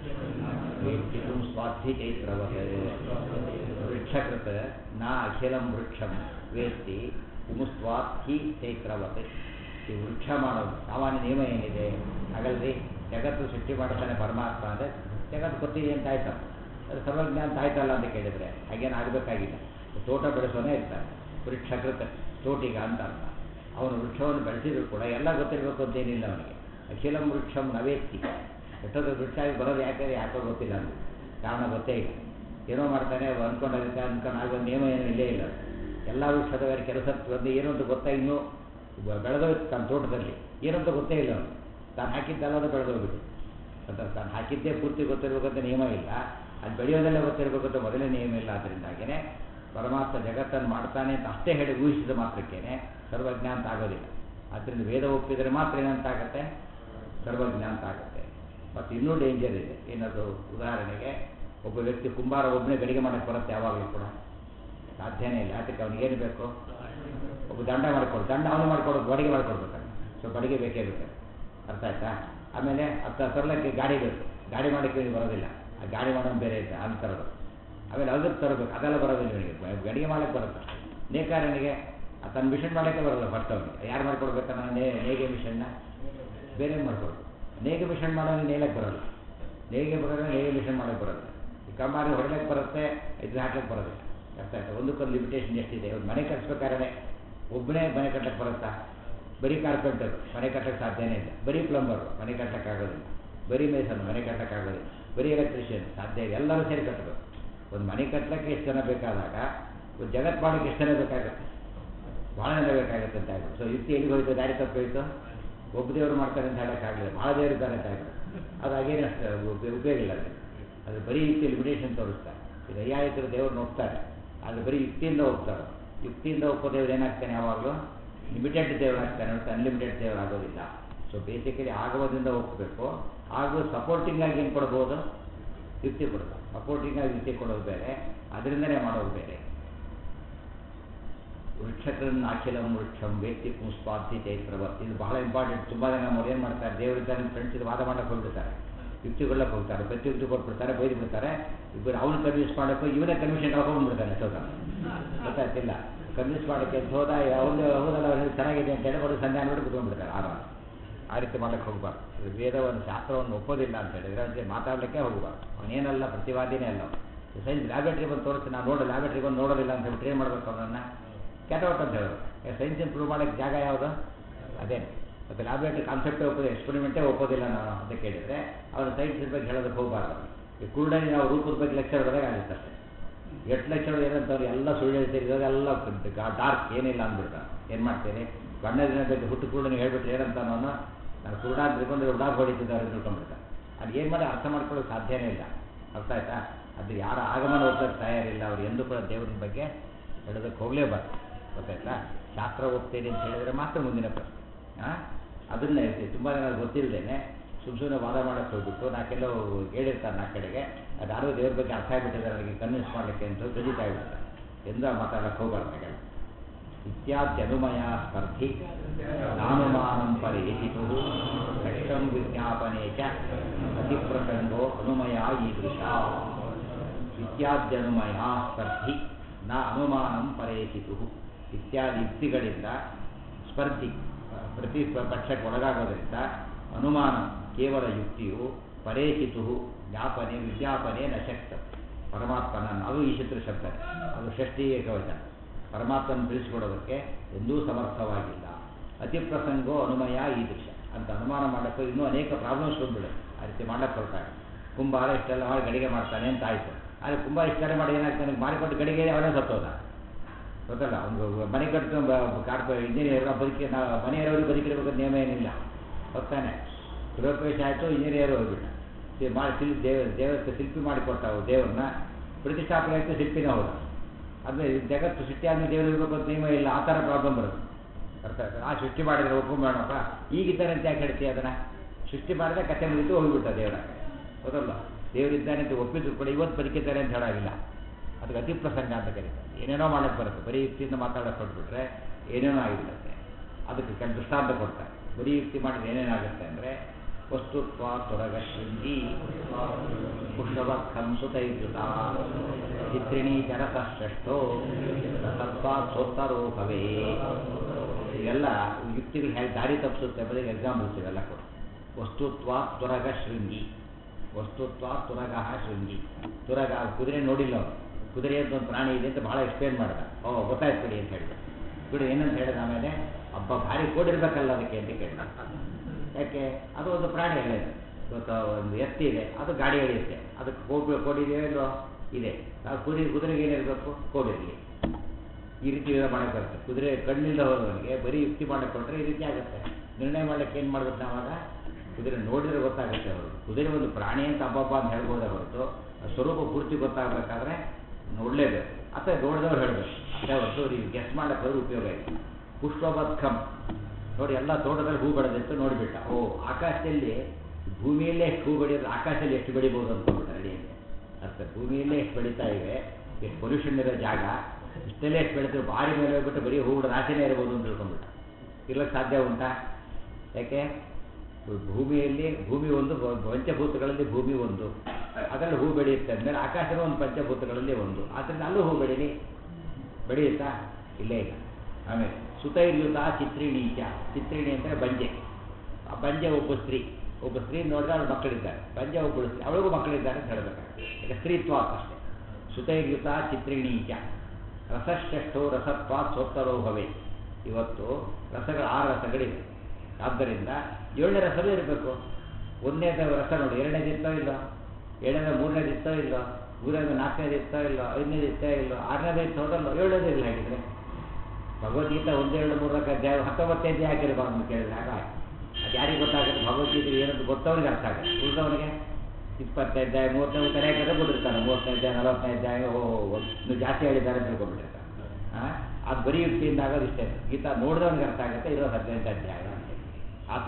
ವೇಕ್ಷಿತು ಸ್ವಾಧಿ ಚೈತ್ರವತ್. ವೃಕ್ಷಕೃತ ನಾ ಅಖಿಲಂ ವೃಕ್ಷಂ ವೇತ್ತಿ ಉಮುಸ್ವಾಧಿ ಚೈತ್ರವತ್. ಈ ವೃಕ್ಷ ಮಾಡೋದು ಸಾಮಾನ್ಯ ನಿಯಮ ಏನಿದೆ ಹಾಗಲ್ರಿ, ಜಗತ್ತು ಸೃಷ್ಟಿ ಮಾಡ್ತಾನೆ ಪರಮಾತ್ಮ ಅಂದರೆ ಜಗತ್ತು ಗೊತ್ತಿದೆ ಅಂತ ಆಯ್ತಲ್ಲ, ಅದು ಸರ್ವಜ್ಞ ಅಂತ ಆಯ್ತಲ್ಲ ಅಂತ ಕೇಳಿದರೆ ಹಾಗೇನು ಆಗಬೇಕಾಗಿಲ್ಲ. ತೋಟ ಬೆಳೆಸೋನೇ ಇರ್ತಾನೆ, ವೃಕ್ಷಕೃತ ತೋಟಿಗ ಅಂತ ಅರ್ಥ. ಅವನು ವೃಕ್ಷವನ್ನು ಬೆಳೆಸಿದ್ರು ಕೂಡ ಎಲ್ಲ ಗೊತ್ತಿರಬೇಕು ಅಂತೇನಿಲ್ಲ ಅವನಿಗೆ. ಅಖಿಲಂ ವೃಕ್ಷಂ ನವೇತ್ತಿ, ಎಷ್ಟೊಂದು ವೃಕ್ಷ ಆಗಿ ಬರೋದು ಯಾಕೆ ಯಾಕೋ ಗೊತ್ತಿಲ್ಲ ನಮಗೆ, ಕಾರಣ ಗೊತ್ತೇ ಇಲ್ಲ. ಏನೋ ಮಾಡ್ತಾನೆ ಅಂದ್ಕೊಂಡಾಗುತ್ತೆ ಅಂದ್ಕೊಂಡು ಆಗ ನಿಯಮ ಏನೂ ಇಲ್ಲೇ ಇಲ್ಲ. ಎಲ್ಲ ವೃಕ್ಷದ ಬೇರೆ ಕೆಲಸ ಒಂದು ಏನು ಅಂತ ಗೊತ್ತಾ, ಇನ್ನೂ ಬೆಳೆದೋಯ್ತು ತನ್ನ ತೋಟದಲ್ಲಿ ಏನಂತ ಗೊತ್ತೇ ಇಲ್ಲ ಅವನು. ತಾನು ಹಾಕಿದ್ದೆಲ್ಲದು ಬೆಳೆದೋಗ್ಬಿಟ್ಟು ಅಂತ ತಾನು ಹಾಕಿದ್ದೇ ಪೂರ್ತಿ ಗೊತ್ತಿರಬೇಕಂತ ನಿಯಮ ಇಲ್ಲ, ಅದು ಬೆಳೆಯೋದೆಲ್ಲ ಗೊತ್ತಿರಬೇಕಂತ ಮೊದಲೇ ನಿಯಮ ಇಲ್ಲ. ಅದರಿಂದಾಗಿಯೇ ಪರಮಾತ್ಮ ಜಗತ್ತನ್ನು ಮಾಡ್ತಾನೆ ಅಂತ ಅಷ್ಟೇ ಹೇಳಿ ಊಹಿಸಿದ ಮಾತ್ರಕ್ಕೇನೆ ಸರ್ವಜ್ಞ ಅಂತ ಆಗೋದಿಲ್ಲ. ಆದ್ದರಿಂದ ವೇದ ಒಪ್ಪಿದರೆ ಮಾತ್ರ ಏನಂತಾಗತ್ತೆ, ಸರ್ವಜ್ಞ ಅಂತ ಆಗುತ್ತೆ. ಮತ್ತು ಇನ್ನೂ ಡೇಂಜರ್ ಇದೆ. ಏನದು, ಉದಾಹರಣೆಗೆ ಒಬ್ಬ ವ್ಯಕ್ತಿ ಕುಂಬಾರ ಒಬ್ಬನೇ ಗಡಿಗೆ ಮಾಡೋಕ್ಕೆ ಬರುತ್ತೆ, ಯಾವಾಗಲೂ ಕೂಡ ಸಾಧ್ಯನೇ ಇಲ್ಲ. ಅದಕ್ಕೆ ಅವನಿಗೇನು ಬೇಕು, ಒಬ್ಬ ದಂಡ ಮಾಡಿಕೊಡು, ದಂಡ ಅವನು ಮಾಡಿಕೊಡೋದು, ಬಡಿಗೆ ಮಾಡಿಕೊಡ್ಬೇಕಲ್ಲ. ಸೊ ಬಡಿಗೆ ಬೇಕೇ ಬೇಕು, ಅರ್ಥ ಆಯ್ತಾ. ಆಮೇಲೆ ಹತ್ತು ತರಲಿಕ್ಕೆ ಗಾಡಿ ಬೇಕು, ಗಾಡಿ ಮಾಡೋಕ್ಕೆ ಬರೋದಿಲ್ಲ, ಆ ಗಾಡಿ ಮಾಡೋದು ಬೇರೆ ಇದೆ ಅಂತ ತರೋದು. ಆಮೇಲೆ ಅದಕ್ಕೆ ತರಬೇಕು, ಅದೆಲ್ಲ ಬರೋದಿಲ್ಲ ಇವನಿಗೆ. ಗಡಿಗೆ ಮಾಡೋಕ್ಕೆ ಬರುತ್ತೆ. ನೇಕಾರನಿಗೆ ತನ್ನ ಮಿಷನ್ ಮಾಡೋಕ್ಕೆ ಬರೋಲ್ಲ ಫಸ್ಟ್ ಅವನಿಗೆ. ಯಾರು ಮಾಡ್ಕೊಡ್ಬೇಕನ್ನ ನೇ ನೇಗೆ ಮಿಷನ್ನ ಬೇರೆ ಮಾಡ್ಕೊಡ್ಬೇಕು. ನೇಗೆ ಮಿಷನ್ ಮಾಡೋನಿಗೆ ನೇಲಕ್ಕೆ ಬರೋಲ್ಲ, ನೇಗೆ ಬರೋದ್ರೆ ನೇಗೆ ಮಿಷನ್ ಮಾಡೋಕ್ಕೆ ಬರೋಲ್ಲ. ಈ ಕಂಬಾರಿ ಹೊಡಲಿಕ್ಕೆ ಬರುತ್ತೆ, ಇದು ಹಾಕ್ಲಿಕ್ಕೆ ಬರೋದಿಲ್ಲ. ಅರ್ಥ ಆಯ್ತಾ. ಒಂದಕ್ಕೊಂದು ಲಿಮಿಟೇಷನ್ ಎಷ್ಟಿದೆ. ಒಂದು ಮನೆ ಕಟ್ಸ್ಬೇಕಾದ್ರೆ ಒಬ್ಬನೇ ಮನೆ ಕಟ್ಟಕ್ಕೆ ಬರುತ್ತಾ, ಬರೀ ಕಾರ್ಪೆಂಟರು ಮನೆ ಕಟ್ಟಕ್ಕೆ ಸಾಧ್ಯನೇ ಇಲ್ಲ, ಬರೀ ಪ್ಲಂಬರು ಮನೆ ಕಟ್ಟಕ್ಕಾಗೋದಿಲ್ಲ, ಬರೀ ಮೇಸನ್ ಮನೆ ಕಟ್ಟಕ್ಕಾಗೋದಿಲ್ಲ, ಬರೀ ಎಲೆಕ್ಟ್ರಿಷಿಯನ್ ಸಾಧ್ಯ ಇಲ್ಲ. ಎಲ್ಲರೂ ಸೇರಿ ಕಟ್ಟಬೇಕು. ಒಂದು ಮನೆ ಕಟ್ಟಲಿಕ್ಕೆ ಎಷ್ಟು ಜನ ಬೇಕಾದಾಗ ಒಂದು ಜಗತ್ತು ಮಾಡೋಕ್ಕೆ ಎಷ್ಟು ಜನ ಬೇಕಾಗುತ್ತೆ, ಭಾಳ ಜನ ಬೇಕಾಗುತ್ತೆ ಅಂತ ಆಗುತ್ತೆ. ಸೊ ಯುಕ್ತಿ ಎಲ್ಲಿಗೆ ಹೋಯ್ತು, ದಾರಿ ತಪ್ಪು ಹೋಯ್ತು. ಒಬ್ಬ ದೇವರು ಮಾಡ್ತಾರೆ ಅಂತ ಹೇಳೋಕ್ಕಾಗಲಿಲ್ಲ, ಭಾಳ ದೇವರು ಇದ್ದಾರೆ ಅಂತ ಆಗುತ್ತೆ. ಅದು ಹಾಗೇನು ಅಷ್ಟು ಉಪಯೋಗ ಇಲ್ಲ. ಅದು ಅದು ಬರೀ ಯುಕ್ತಿ ಲಿಮಿಟೇಷನ್ ತೋರಿಸ್ತಾರೆ. ಇದು ಅಯ್ಯಾಯಿತರು ದೇವ್ರನ್ನ ಒಪ್ತಾರೆ, ಅದು ಬರೀ ಯುಕ್ತಿಯಿಂದ ಹೋಗ್ತಾರೆ. ಯುಕ್ತಿಯಿಂದ ಒಪ್ಪೋ ದೇವ್ರು ಏನಾಗ್ತಾನೆ, ಯಾವಾಗಲೂ ಲಿಮಿಟೆಡ್ ದೇವರಾಗ್ತಾನೆ ಹೊರತು ಅನ್ಲಿಮಿಟೆಡ್ ದೇವರಾಗೋದಿಲ್ಲ. ಸೊ ಬೇಸಿಕಲಿ ಆಗಮದಿಂದ ಒಪ್ಪಬೇಕು. ಹಾಗೂ ಸಪೋರ್ಟಿಂಗ್ ಆಗಿ ಏನು ಕೊಡ್ಬೋದು, ಯುಕ್ತಿ ಕೊಡೋದು. ಸಪೋರ್ಟಿಂಗ್ ಆಗಿ ಯುಕ್ತಿ ಕೊಡೋದು ಬೇರೆ, ಅದರಿಂದನೇ ಮಾಡೋದು ಬೇರೆ. ವೃಕ್ಷಕರನ್ನು ಅಖಿಲಂ ವೃಕ್ಷಂ ವ್ಯಕ್ತಿ ಪುಷ್ಪಾರ್ಥಿ ಚೈತ್ರವತ್. ಇದು ಬಹಳ ಇಂಪಾರ್ಟೆಂಟ್. ತುಂಬ ಜನ ಅವ್ರು ಏನು ಮಾಡ್ತಾರೆ, ದೇವರಿದ್ದಾನೆ ಫ್ರೆಂಡ್ಸ್ ಇದು ವಾದ ಮಾಡಕ್ಕೆ ಹೋಗ್ಬಿಡ್ತಾರೆ, ಯುಕ್ತಿಗೊಳ್ಳಕ್ಕೆ ಹೋಗ್ತಾರೆ, ಪ್ರತಿ ಯುಕ್ತಿ ಕೊಟ್ಬಿಡ್ತಾರೆ, ಬೈದು ಬಿಡ್ತಾರೆ. ಇಬ್ಬರು ಅವನು ಕನ್ವಿನ್ಸ್ ಮಾಡೋಕ್ಕೋ ಇವನೇ ಕನ್ವಿನ್ಷನ್ ಹೋಗ್ಬಿಡ್ತಾನೆ ಎಷ್ಟೋದ ಗೊತ್ತಾಗ್ತಿಲ್ಲ. ಕನ್ವಿನ್ಸ್ ಮಾಡೋಕ್ಕೆ ಅಂತ ಹೋದ ಅವನು ಹೌದಲ್ಲ ಅವ್ರು ಚೆನ್ನಾಗಿದೆ ಅಂತ ಹೇಳಿ ಅವರು ಸಂಧಾನ ಮಾಡಿ ಕುತ್ಕೊಂಡ್ಬಿಡ್ತಾರೆ ಆರಾಮ. ಆ ರೀತಿ ಮಾಡೋಕ್ಕೆ ಹೋಗ್ಬಾರ್ದು. ವೇದವನ್ನು ಶಾಸ್ತ್ರವನ್ನು ಒಪ್ಪೋದಿಲ್ಲ ಅಂತ ಹೇಳಿದ್ರೆ ಅದಕ್ಕೆ ಮಾತಾಡಲಿಕ್ಕೆ ಹೋಗ್ಬಾರ್ದು. ಅವನೇನಲ್ಲ ಪ್ರತಿವಾದಿನೇ ಅಲ್ಲ. ಸೈನ್ಸ್ ಲ್ಯಾಬ್ರೇಟ್ರಿ ಬಂದು ತೋರಿಸಿ ನಾನು ನೋಡೋ ಲ್ಯಾಬ್ರೇಟ್ರಿ ಬಂದು ನೋಡೋದಿಲ್ಲ ಅಂತ ಹೇಳಿ ಟ್ರೈನ್ ಮಾಡಬೇಕು ಅವನನ್ನು, ಕೆಟ್ಟವಟ್ಟು ಅಂತ ಹೇಳೋದು. ಸೈನ್ಸಿನ ಪ್ರೂವ್ ಮಾಡೋಕ್ಕೆ ಜಾಗ ಯಾವುದು, ಅದೇ. ಮತ್ತು ಲ್ಯಾಬ್ರೇಟ್ರಿ ಕಾನ್ಸೆಪ್ಟೇ ಒಪ್ಪೋದು, ಎಕ್ಸ್ಪೆರಿಮೆಂಟೇ ಒಪ್ಪೋದಿಲ್ಲ ನಾನು ಅಂತ ಕೇಳಿದರೆ ಅವನು ಸೈನ್ಸಿನ ಬಗ್ಗೆ ಹೇಳೋದಕ್ಕೆ ಹೋಗಬಾರ್ದು. ಈ ಕುರುಡನಿ ನಾವು ರೂಪದ ಬಗ್ಗೆ ಲೆಕ್ಚರ್ ಬರೋದಾಗ ಆಗುತ್ತೆ ಅಷ್ಟೇ. ಎಷ್ಟು ಲೆಕ್ಚರ್ ಏನಂತವ್ರು ಎಲ್ಲ ಸುಳ್ಳು ಹೇಳ್ತೀರಿ, ಇರೋದೆಲ್ಲ ಡಾರ್ಕ್ ಏನಿಲ್ಲ ಅಂದ್ಬಿಡ್ತಾರೆ. ಏನು ಮಾಡ್ತೀನಿ, ಬಣ್ಣದಿನ ಬಗ್ಗೆ ಹುಟ್ಟು ಕುರುಡನಿಗೆ ಹೇಳ್ಬಿಟ್ರೆ ಏನಂತ ನಾನು ನಾನು ಕುರುಡ ಅಂತ ತಿಳ್ಕೊಂಡ್ರೆ ಉಡಾಕ್ ಹೊಡಿತಿದ್ದಾರೆ ತಿಳ್ಕೊಂಡ್ಬಿಡ್ತಾರೆ. ಅದು ಏನು ಮಾಡಿ ಅರ್ಥ ಮಾಡ್ಕೊಳ್ಳೋಕೆ ಸಾಧ್ಯನೇ ಇಲ್ಲ. ಅರ್ಥ ಆಯ್ತಾ. ಅದು ಯಾರ ಆಗಮನ ಓದೋಕ್ಕೆ ತಯಾರಿಲ್ಲ, ಅವ್ರು ಎಂದೂ ಕೂಡ ದೇವರ ಬಗ್ಗೆ ಹೇಳೋದಕ್ಕೆ ಹೋಗಲೇಬಾರ್ದು. ಗೊತ್ತಾಯ್ತಾ. ಶಾಸ್ತ್ರ ಓದ್ತೇನೆ ಅಂತ ಹೇಳಿದರೆ ಮಾತ್ರ ಮುಂದಿನ ಪ್ರಶ್ನೆ. ಹಾಂ ಅದನ್ನೇ ಹೇಳ್ತೀವಿ. ತುಂಬ ಜನ ಗೊತ್ತಿಲ್ಲದೇನೆ ಸುಮ್ಮ ಸುಮ್ಮನೆ ವಾದ ಮಾಡೋಕ್ಕೆ ಹೋಗ್ಬಿಟ್ಟು ನಾಲ್ಕೆಲ್ಲೋ ಹೇಳಿರ್ತಾರೆ ನಾಲ್ಕು ಕಡೆಗೆ, ಅದು ಯಾರೋ ದೇವ್ರ ಬಗ್ಗೆ ಅರ್ಥ ಆಗಿಬಿಟ್ಟಿದ್ದಾರೆ ನನಗೆ ಕನ್ವಿನ್ಸ್ ಮಾಡಲಿಕ್ಕೆ ಅಂತ ಗಜಿತಾ ಇರ್ತಾರೆ. ಎಂದ ಮಾತಾಡೋಕ್ಕೆ ಹೋಗಬಾರ್ದಾಗಲ್ಲ. ಇತ್ಯಾದ್ಯನುಮಯ ಸ್ಪರ್ಧಿ ನಾನುಮಾನಂ ಪರೇಹಿತು ಕಷ್ಟಂ ವಿಜ್ಞಾಪನೆ ಚ ಅತಿಪ್ರಸಂಗೋ ಅನುಮಯ ಈದೃಶ. ಇತ್ಯಾದ್ಯನುಮಯ ಸ್ಪರ್ಧಿ ನ ಅನುಮಾನಂ ಪರೇಶಿತು ಇತ್ಯಾದಿ ಯುಕ್ತಿಗಳಿಂದ ಸ್ಪರ್ಧಿ ಪ್ರತಿ ಪಕ್ಷಕ್ಕೆ ಒಳಗಾಗೋದ್ರಿಂದ ಅನುಮಾನ ಕೇವಲ ಯುಕ್ತಿಯು ಪರೇಶಿತು ಜ್ಞಾಪನೆ ವಿಜ್ಞಾಪನೆ ನ ಶಕ್ತ ಪರಮಾತ್ಮನನ್ನು ಅದು ಈಶಿತ್ರ ಶಬ್ದ ಅದು ಷಷ್ಠಿ ಏಕವಚನ ಪರಮಾತ್ಮನ ತಿಳಿಸಿಕೊಡೋದಕ್ಕೆ ಎಂದೂ ಸಮರ್ಥವಾಗಿಲ್ಲ. ಅತಿ ಪ್ರಸಂಗೋ ಅನುಮಯ ಈದೃಶ ಅಂತ ಅನುಮಾನ ಮಾಡೋಕ್ಕೆ ಇನ್ನೂ ಅನೇಕ ಪ್ರಾಬ್ಲಮ್ಸ್ ಬಂದ್ಬಿಡುತ್ತೆ. ಆ ರೀತಿ ಮಾಡಕ್ಕೆ ಹೊರಟಾಗ ಕುಂಬಾರ ಇಷ್ಟೆಲ್ಲ ಮಾಡಿ ಗಡಿಗೆ ಮಾಡ್ತಾನೆ ಅಂತ ಆಯಿತು. ಆದರೆ ಕುಂಬಾರ ಇಷ್ಟೆಲ್ಲ ಮಾಡಿ ಏನಾಗ್ತಾನೆ ಮಾಡಿಕೊಟ್ಟು ಗಡಿಗೆ ಅವನೇ ಸತ್ತೋದ ಗೊತ್ತಲ್ಲ. ಒಂದು ಮನೆ ಕಟ್ಟು ಕಾರ್ಪ ಇಂಜಿನಿಯರ್ ಬದುಕಿ ನಾವು ಮನೆಯವರಿಗೆ ಬದುಕಿರಬೇಕಂತ ನಿಯಮ ಏನಿಲ್ಲ ಹೊತ್ತಾನೆ. ಗೃಹಪ್ರವೇಶ ಆಯಿತು, ಇಂಜಿನಿಯರ್ ಹೋಗ್ಬಿಟ್ಟ ಮಾಡಿ ಶಿಲ್ಪಿ ದೇವ ದೇವಕ್ಕೆ ಶಿಲ್ಪಿ ಮಾಡಿಕೊಟ್ಟ ದೇವ್ರನ್ನ ಪ್ರತಿಷ್ಠಾಪನೆ ಆಯಿತು, ಶಿಲ್ಪಿನೇ ಹೋದ. ಅಂದರೆ ಜಗತ್ತು ಸೃಷ್ಟಿ ಆದ್ಮೇಲೆ ದೇವರು ಇರಬೇಕು ಅಂತ ನಿಯಮ ಇಲ್ಲ. ಆ ಥರ ಪ್ರಾಬ್ಲಮ್ ಬರುತ್ತೆ. ಅರ್ಥ ಆಗ್ತದೆ. ಆ ಸೃಷ್ಟಿ ಮಾಡಿದರೆ ಒಪ್ಕೊಂಬೇಡಪ್ಪ ಈಗಿದ್ದಾನೆ ಅಂತ ಯಾಕೆ ಹೇಳ್ತೀಯ ಅದನ್ನು? ಸೃಷ್ಟಿ ಮಾಡಿದ್ರೆ ಕಥೆ ಮುಗಿತು ಹೋಗ್ಬಿಟ್ಟ ದೇವರ ಗೊತ್ತಲ್ಲ. ದೇವರಿದ್ದಾನೆ ಅಂತ ಒಪ್ಪಿದ್ರು ಕೂಡ ಇವತ್ತು ಬದುಕಿದ್ದಾರೆ ಅಂತ ಹೇಳಾಗಿಲ್ಲ. ಅದಕ್ಕೆ ಅತಿ ಪ್ರಸಂಗ ಅಂತ ಕರೀತಾರೆ. ಏನೇನೋ ಮಾಡೋಕ್ಕೆ ಬರುತ್ತೆ. ಬರೀ ಯುಕ್ತಿಯಿಂದ ಮಾತಾಡೋಕೆ ಕೊಟ್ಬಿಟ್ರೆ ಏನೇನೋ ಆಗಿಬಿಡುತ್ತೆ. ಅದಕ್ಕೆ ಕೆಲ ದೃಷ್ಟಾಂತ ಕೊಡ್ತಾರೆ. ಬರೀ ಯುಕ್ತಿ ಮಾಡಿದ್ರೆ ಏನೇನಾಗುತ್ತೆ ಅಂದರೆ ವಸ್ತುತ್ವ ತೊರಗ ಶೃಂಗಿ ಪುಷ್ಪವತ್ಖಂ ಸುತೈರ್ಯುತ ಚಿತ್ರಿಣಿ ಚರತಶ್ರೇಷ್ಠೋ ತತ್ವ ಸೋತ್ತರೋ ಭವೇ. ಇವೆಲ್ಲ ಯುಕ್ತಿಗಳು ಹೇಗೆ ದಾರಿ ತಪ್ಪಿಸುತ್ತೆ ಬದಲಿಗೆ ಎಕ್ಸಾಂಪಲ್ಸ್ ಇವೆಲ್ಲ ಕೊಡು. ವಸ್ತುತ್ವ ತುರಗ ಶೃಂಗಿ ವಸ್ತುತ್ವ ತುರಗ ಶೃಂಗಿ. ತುರಗ ಕುದುರೆ ನೋಡಿಲ್ಲ ಅವನು. ಕುದುರೆ ಅಂತ ಒಂದು ಪ್ರಾಣಿ ಇದೆ ಅಂತ ಭಾಳ ಎಕ್ಸ್ಪ್ಲೇನ್ ಮಾಡಿದ. ಓ ಗೊತ್ತಾಯ್ತು ಬಿಡಿ ಅಂತ ಹೇಳಿದ. ಬಿಡಿ ಏನಂತ ಹೇಳಿದ ಆಮೇಲೆ ಹಬ್ಬ ಭಾರಿ ಕೋಡಿರ್ಬೇಕಲ್ಲ ಅದಕ್ಕೆ ಅಂತ ಕೇಳಿದ. ಯಾಕೆ ಅದು ಒಂದು ಪ್ರಾಣಿ ಹೇಳಿದೆ ಗೊತ್ತಾ. ಒಂದು ಎತ್ತಿ ಇದೆ, ಅದು ಗಾಡಿ ಎಳೆಯುತ್ತೆ. ಅದಕ್ಕೆ ಕೋಡಿ ಕೋಡಿದೆಯೋ ಇಲ್ಲೋ ಇದೆ. ನಾವು ಕುದುರೆ ಕುದುರೆಗೆ ಏನಿರಬೇಕು ಕೋಡಿರಲಿ. ಈ ರೀತಿ ಮಾಡೋಕ್ಕೆ ಬರುತ್ತೆ. ಕುದುರೆ ಕಣ್ಣಿಂದ ಹೋದವನಿಗೆ ಬರೀ ಯುಕ್ತಿ ಮಾಡೋಕ್ಕೆ ಕೊಟ್ಟರೆ ಈ ರೀತಿ ಆಗುತ್ತೆ. ನಿರ್ಣಯ ಮಾಡಲಿಕ್ಕೆ ಏನು ಮಾಡ್ಬೇಕು ನಾವಾಗ? ಕುದುರೆ ನೋಡಿದ್ರೆ ಗೊತ್ತಾಗುತ್ತೆ. ಅವರು ಕುದುರೆ ಒಂದು ಪ್ರಾಣಿ ಅಂತ ಹಬ್ಬಬ್ಬ ಅಂತ ಹೇಳ್ಬೋದೇ ಹೊರತು ಸ್ವರೂಪ ಪೂರ್ತಿ ಗೊತ್ತಾಗಬೇಕಾದ್ರೆ ನೋಡಲೇಬೇಕು. ಅಥವಾ ನೋಡಿದವ್ರು ಹೇಳಬೇಕು ಅಷ್ಟೇ ಹೊರತು ನೀವು ಗೆಸ್ ಮಾಡೋಕ್ಕಾದ್ರೂ ಉಪಯೋಗ ಇದೆ. ಪುಷ್ಪವತ್ಖಂ ನೋಡಿ, ಎಲ್ಲ ತೋಟದಲ್ಲಿ ಹೂ ಬೆಳೆದಿತ್ತು ನೋಡಿಬಿಟ್ಟ. ಓ ಆಕಾಶದಲ್ಲಿ ಭೂಮಿಯಲ್ಲೇ ಎಷ್ಟು ಹೂ ಬೆಳೆಯೋದು, ಆಕಾಶದಲ್ಲಿ ಎಷ್ಟು ಬೆಳಿಬೋದು ಅಂದ್ಕೊಂಡ್ಬಿಟ್ಟ ಅಡಿಯಲ್ಲಿ. ಅರ್ಥ ಭೂಮಿಯಲ್ಲೇ ಎಷ್ಟು ಬೆಳೀತಾ ಇವೆ, ಎಷ್ಟು ಪೊಲ್ಯೂಷನ್ ಇರೋ ಜಾಗ, ಇಷ್ಟೆಲ್ಲೇ ಎಷ್ಟು ಬೆಳೀತಾರೆ, ಭಾರಿ ಮೇಲೆ ಹೋಗ್ಬಿಟ್ಟು ಬರೀ ಹೂ ರಾಶಿನೇ ಇರ್ಬೋದು ಅಂತ ತಿಳ್ಕೊಂಡ್ಬಿಟ್ಟ. ಇರ್ಲಿಕ್ಕೆ ಸಾಧ್ಯ ಉಂಟಾ? ಯಾಕೆ ಭೂಮಿಯಲ್ಲಿ ಭೂಮಿ ಒಂದು ಪಂಚಭೂತಗಳಲ್ಲಿ ಭೂಮಿ ಒಂದು, ಅದರಲ್ಲಿ ಹೂ ಬೆಳೆಯುತ್ತೆ ಅಂದಮೇಲೆ ಆಕಾಶದ ಒಂದು ಪಂಚಭೂತಗಳಲ್ಲಿ ಒಂದು, ಆದ್ದರಿಂದ ಅಲ್ಲೂ ಹೂ ಬೆಳೀಲಿ. ಬೆಳೆಯುತ್ತಾ? ಇಲ್ಲೇ ಇಲ್ಲ. ಆಮೇಲೆ ಸುತೈರ್ಯುತ ಚಿತ್ರಿಣೀಚ. ಚಿತ್ರಿಣಿ ಅಂದರೆ ಬಂಜೆ. ಆ ಬಂಜೆ ಒಬ್ಬ ಸ್ತ್ರೀ. ಒಬ್ಬ ಸ್ತ್ರೀ ನೋಡಿದ್ರೆ ಅವ್ರ ಮಕ್ಕಳಿದ್ದಾರೆ. ಬಂಜೆ ಒಬ್ಬಳು ಸ್ತ್ರೀ, ಅವಳಿಗೂ ಮಕ್ಕಳಿದ್ದಾರೆ ಅಂತ ಹೇಳಬೇಕಾಗ್ತದೆ. ಯಾಕೆ ಸ್ತ್ರೀತ್ವ ಅಷ್ಟೇ. ಸುತೈರ್ಯುತ ಚಿತ್ರಿಣೀಚ ರಸಶ್ರೇಷ್ಠೋ ರಸತ್ವ ಸೋತ್ತರೋ ಭವೆ. ಇವತ್ತು ರಸಗಳು ಆರು ರಸಗಳಿವೆ. ಆದ್ದರಿಂದ ಏಳನೇ ರಸವೇ ಇರಬೇಕು. ಒಂದನೇದ ರಸ ನೋಡಿ, ಎರಡನೇದು ಇರ್ತೋ ಇಲ್ಲೋ, ಏಳನೇ ಮೂರನೇದು ಇರ್ತೋ ಇಲ್ಲೋ, ಮೂರನೇದು ನಾಲ್ಕನೇದು ಇರ್ತೋ ಇಲ್ಲೋ, ಐದನೇದು ಇರ್ತೋ ಇಲ್ಲೋ, ಆರನೇದು ಇತ್ತು ಹೋದಲ್ಲೋ, ಏಳನೇದು ಇಲ್ಲ. ಹಾಗಿದ್ರೆ ಭಗವದ್ಗೀತೆ ಒಂದೆರಡು ಮೂರಕ್ಕೆ ಅಧ್ಯಾಯ ಹತ್ತೊಂಬತ್ತೈದೇ ಹಾಕಿರಬಾರ್ದು ಅಂತ ಕೇಳಿದ್ರೆ ಆಗ ಅದು ಯಾರಿಗೆ ಗೊತ್ತಾಗುತ್ತೆ? ಭಗವದ್ಗೀತೆ ಏನಂತ ಗೊತ್ತವನಿಗೆ ಅರ್ಥ ಆಗುತ್ತೆ. ಉಳಿದವನಿಗೆ ಇಪ್ಪತ್ತೈದು ಅಧ್ಯಾಯ ಮೂವತ್ತೈದು ತಲೆಯಾಕದೆ ಬಂದಿರ್ತಾನೆ. ಮೂವತ್ತೈದು ಅಧ್ಯಾಯ ನಲವತ್ತೈದು ಅಧ್ಯಾಯ ಓ ಇನ್ನು ಜಾಸ್ತಿ ಹೇಳಿದ್ದಾರೆ ಅಂತ ತಿಳ್ಕೊಂಡ್ಬಿಟ್ಟಿರ್ತಾನೆ. ಹಾಂ, ಅದು ಬರೀ ಯುಕ್ತಿಯಿಂದ ಆಗೋದು ಇಷ್ಟೇ. ಗೀತಾ ನೋಡಿದವನಿಗೆ ಅರ್ಥ ಆಗುತ್ತೆ. ಇರೋ ಹದಿನೆಂಟು ಅಧ್ಯಾಯ ಅಂತೇಳಿ ಆತ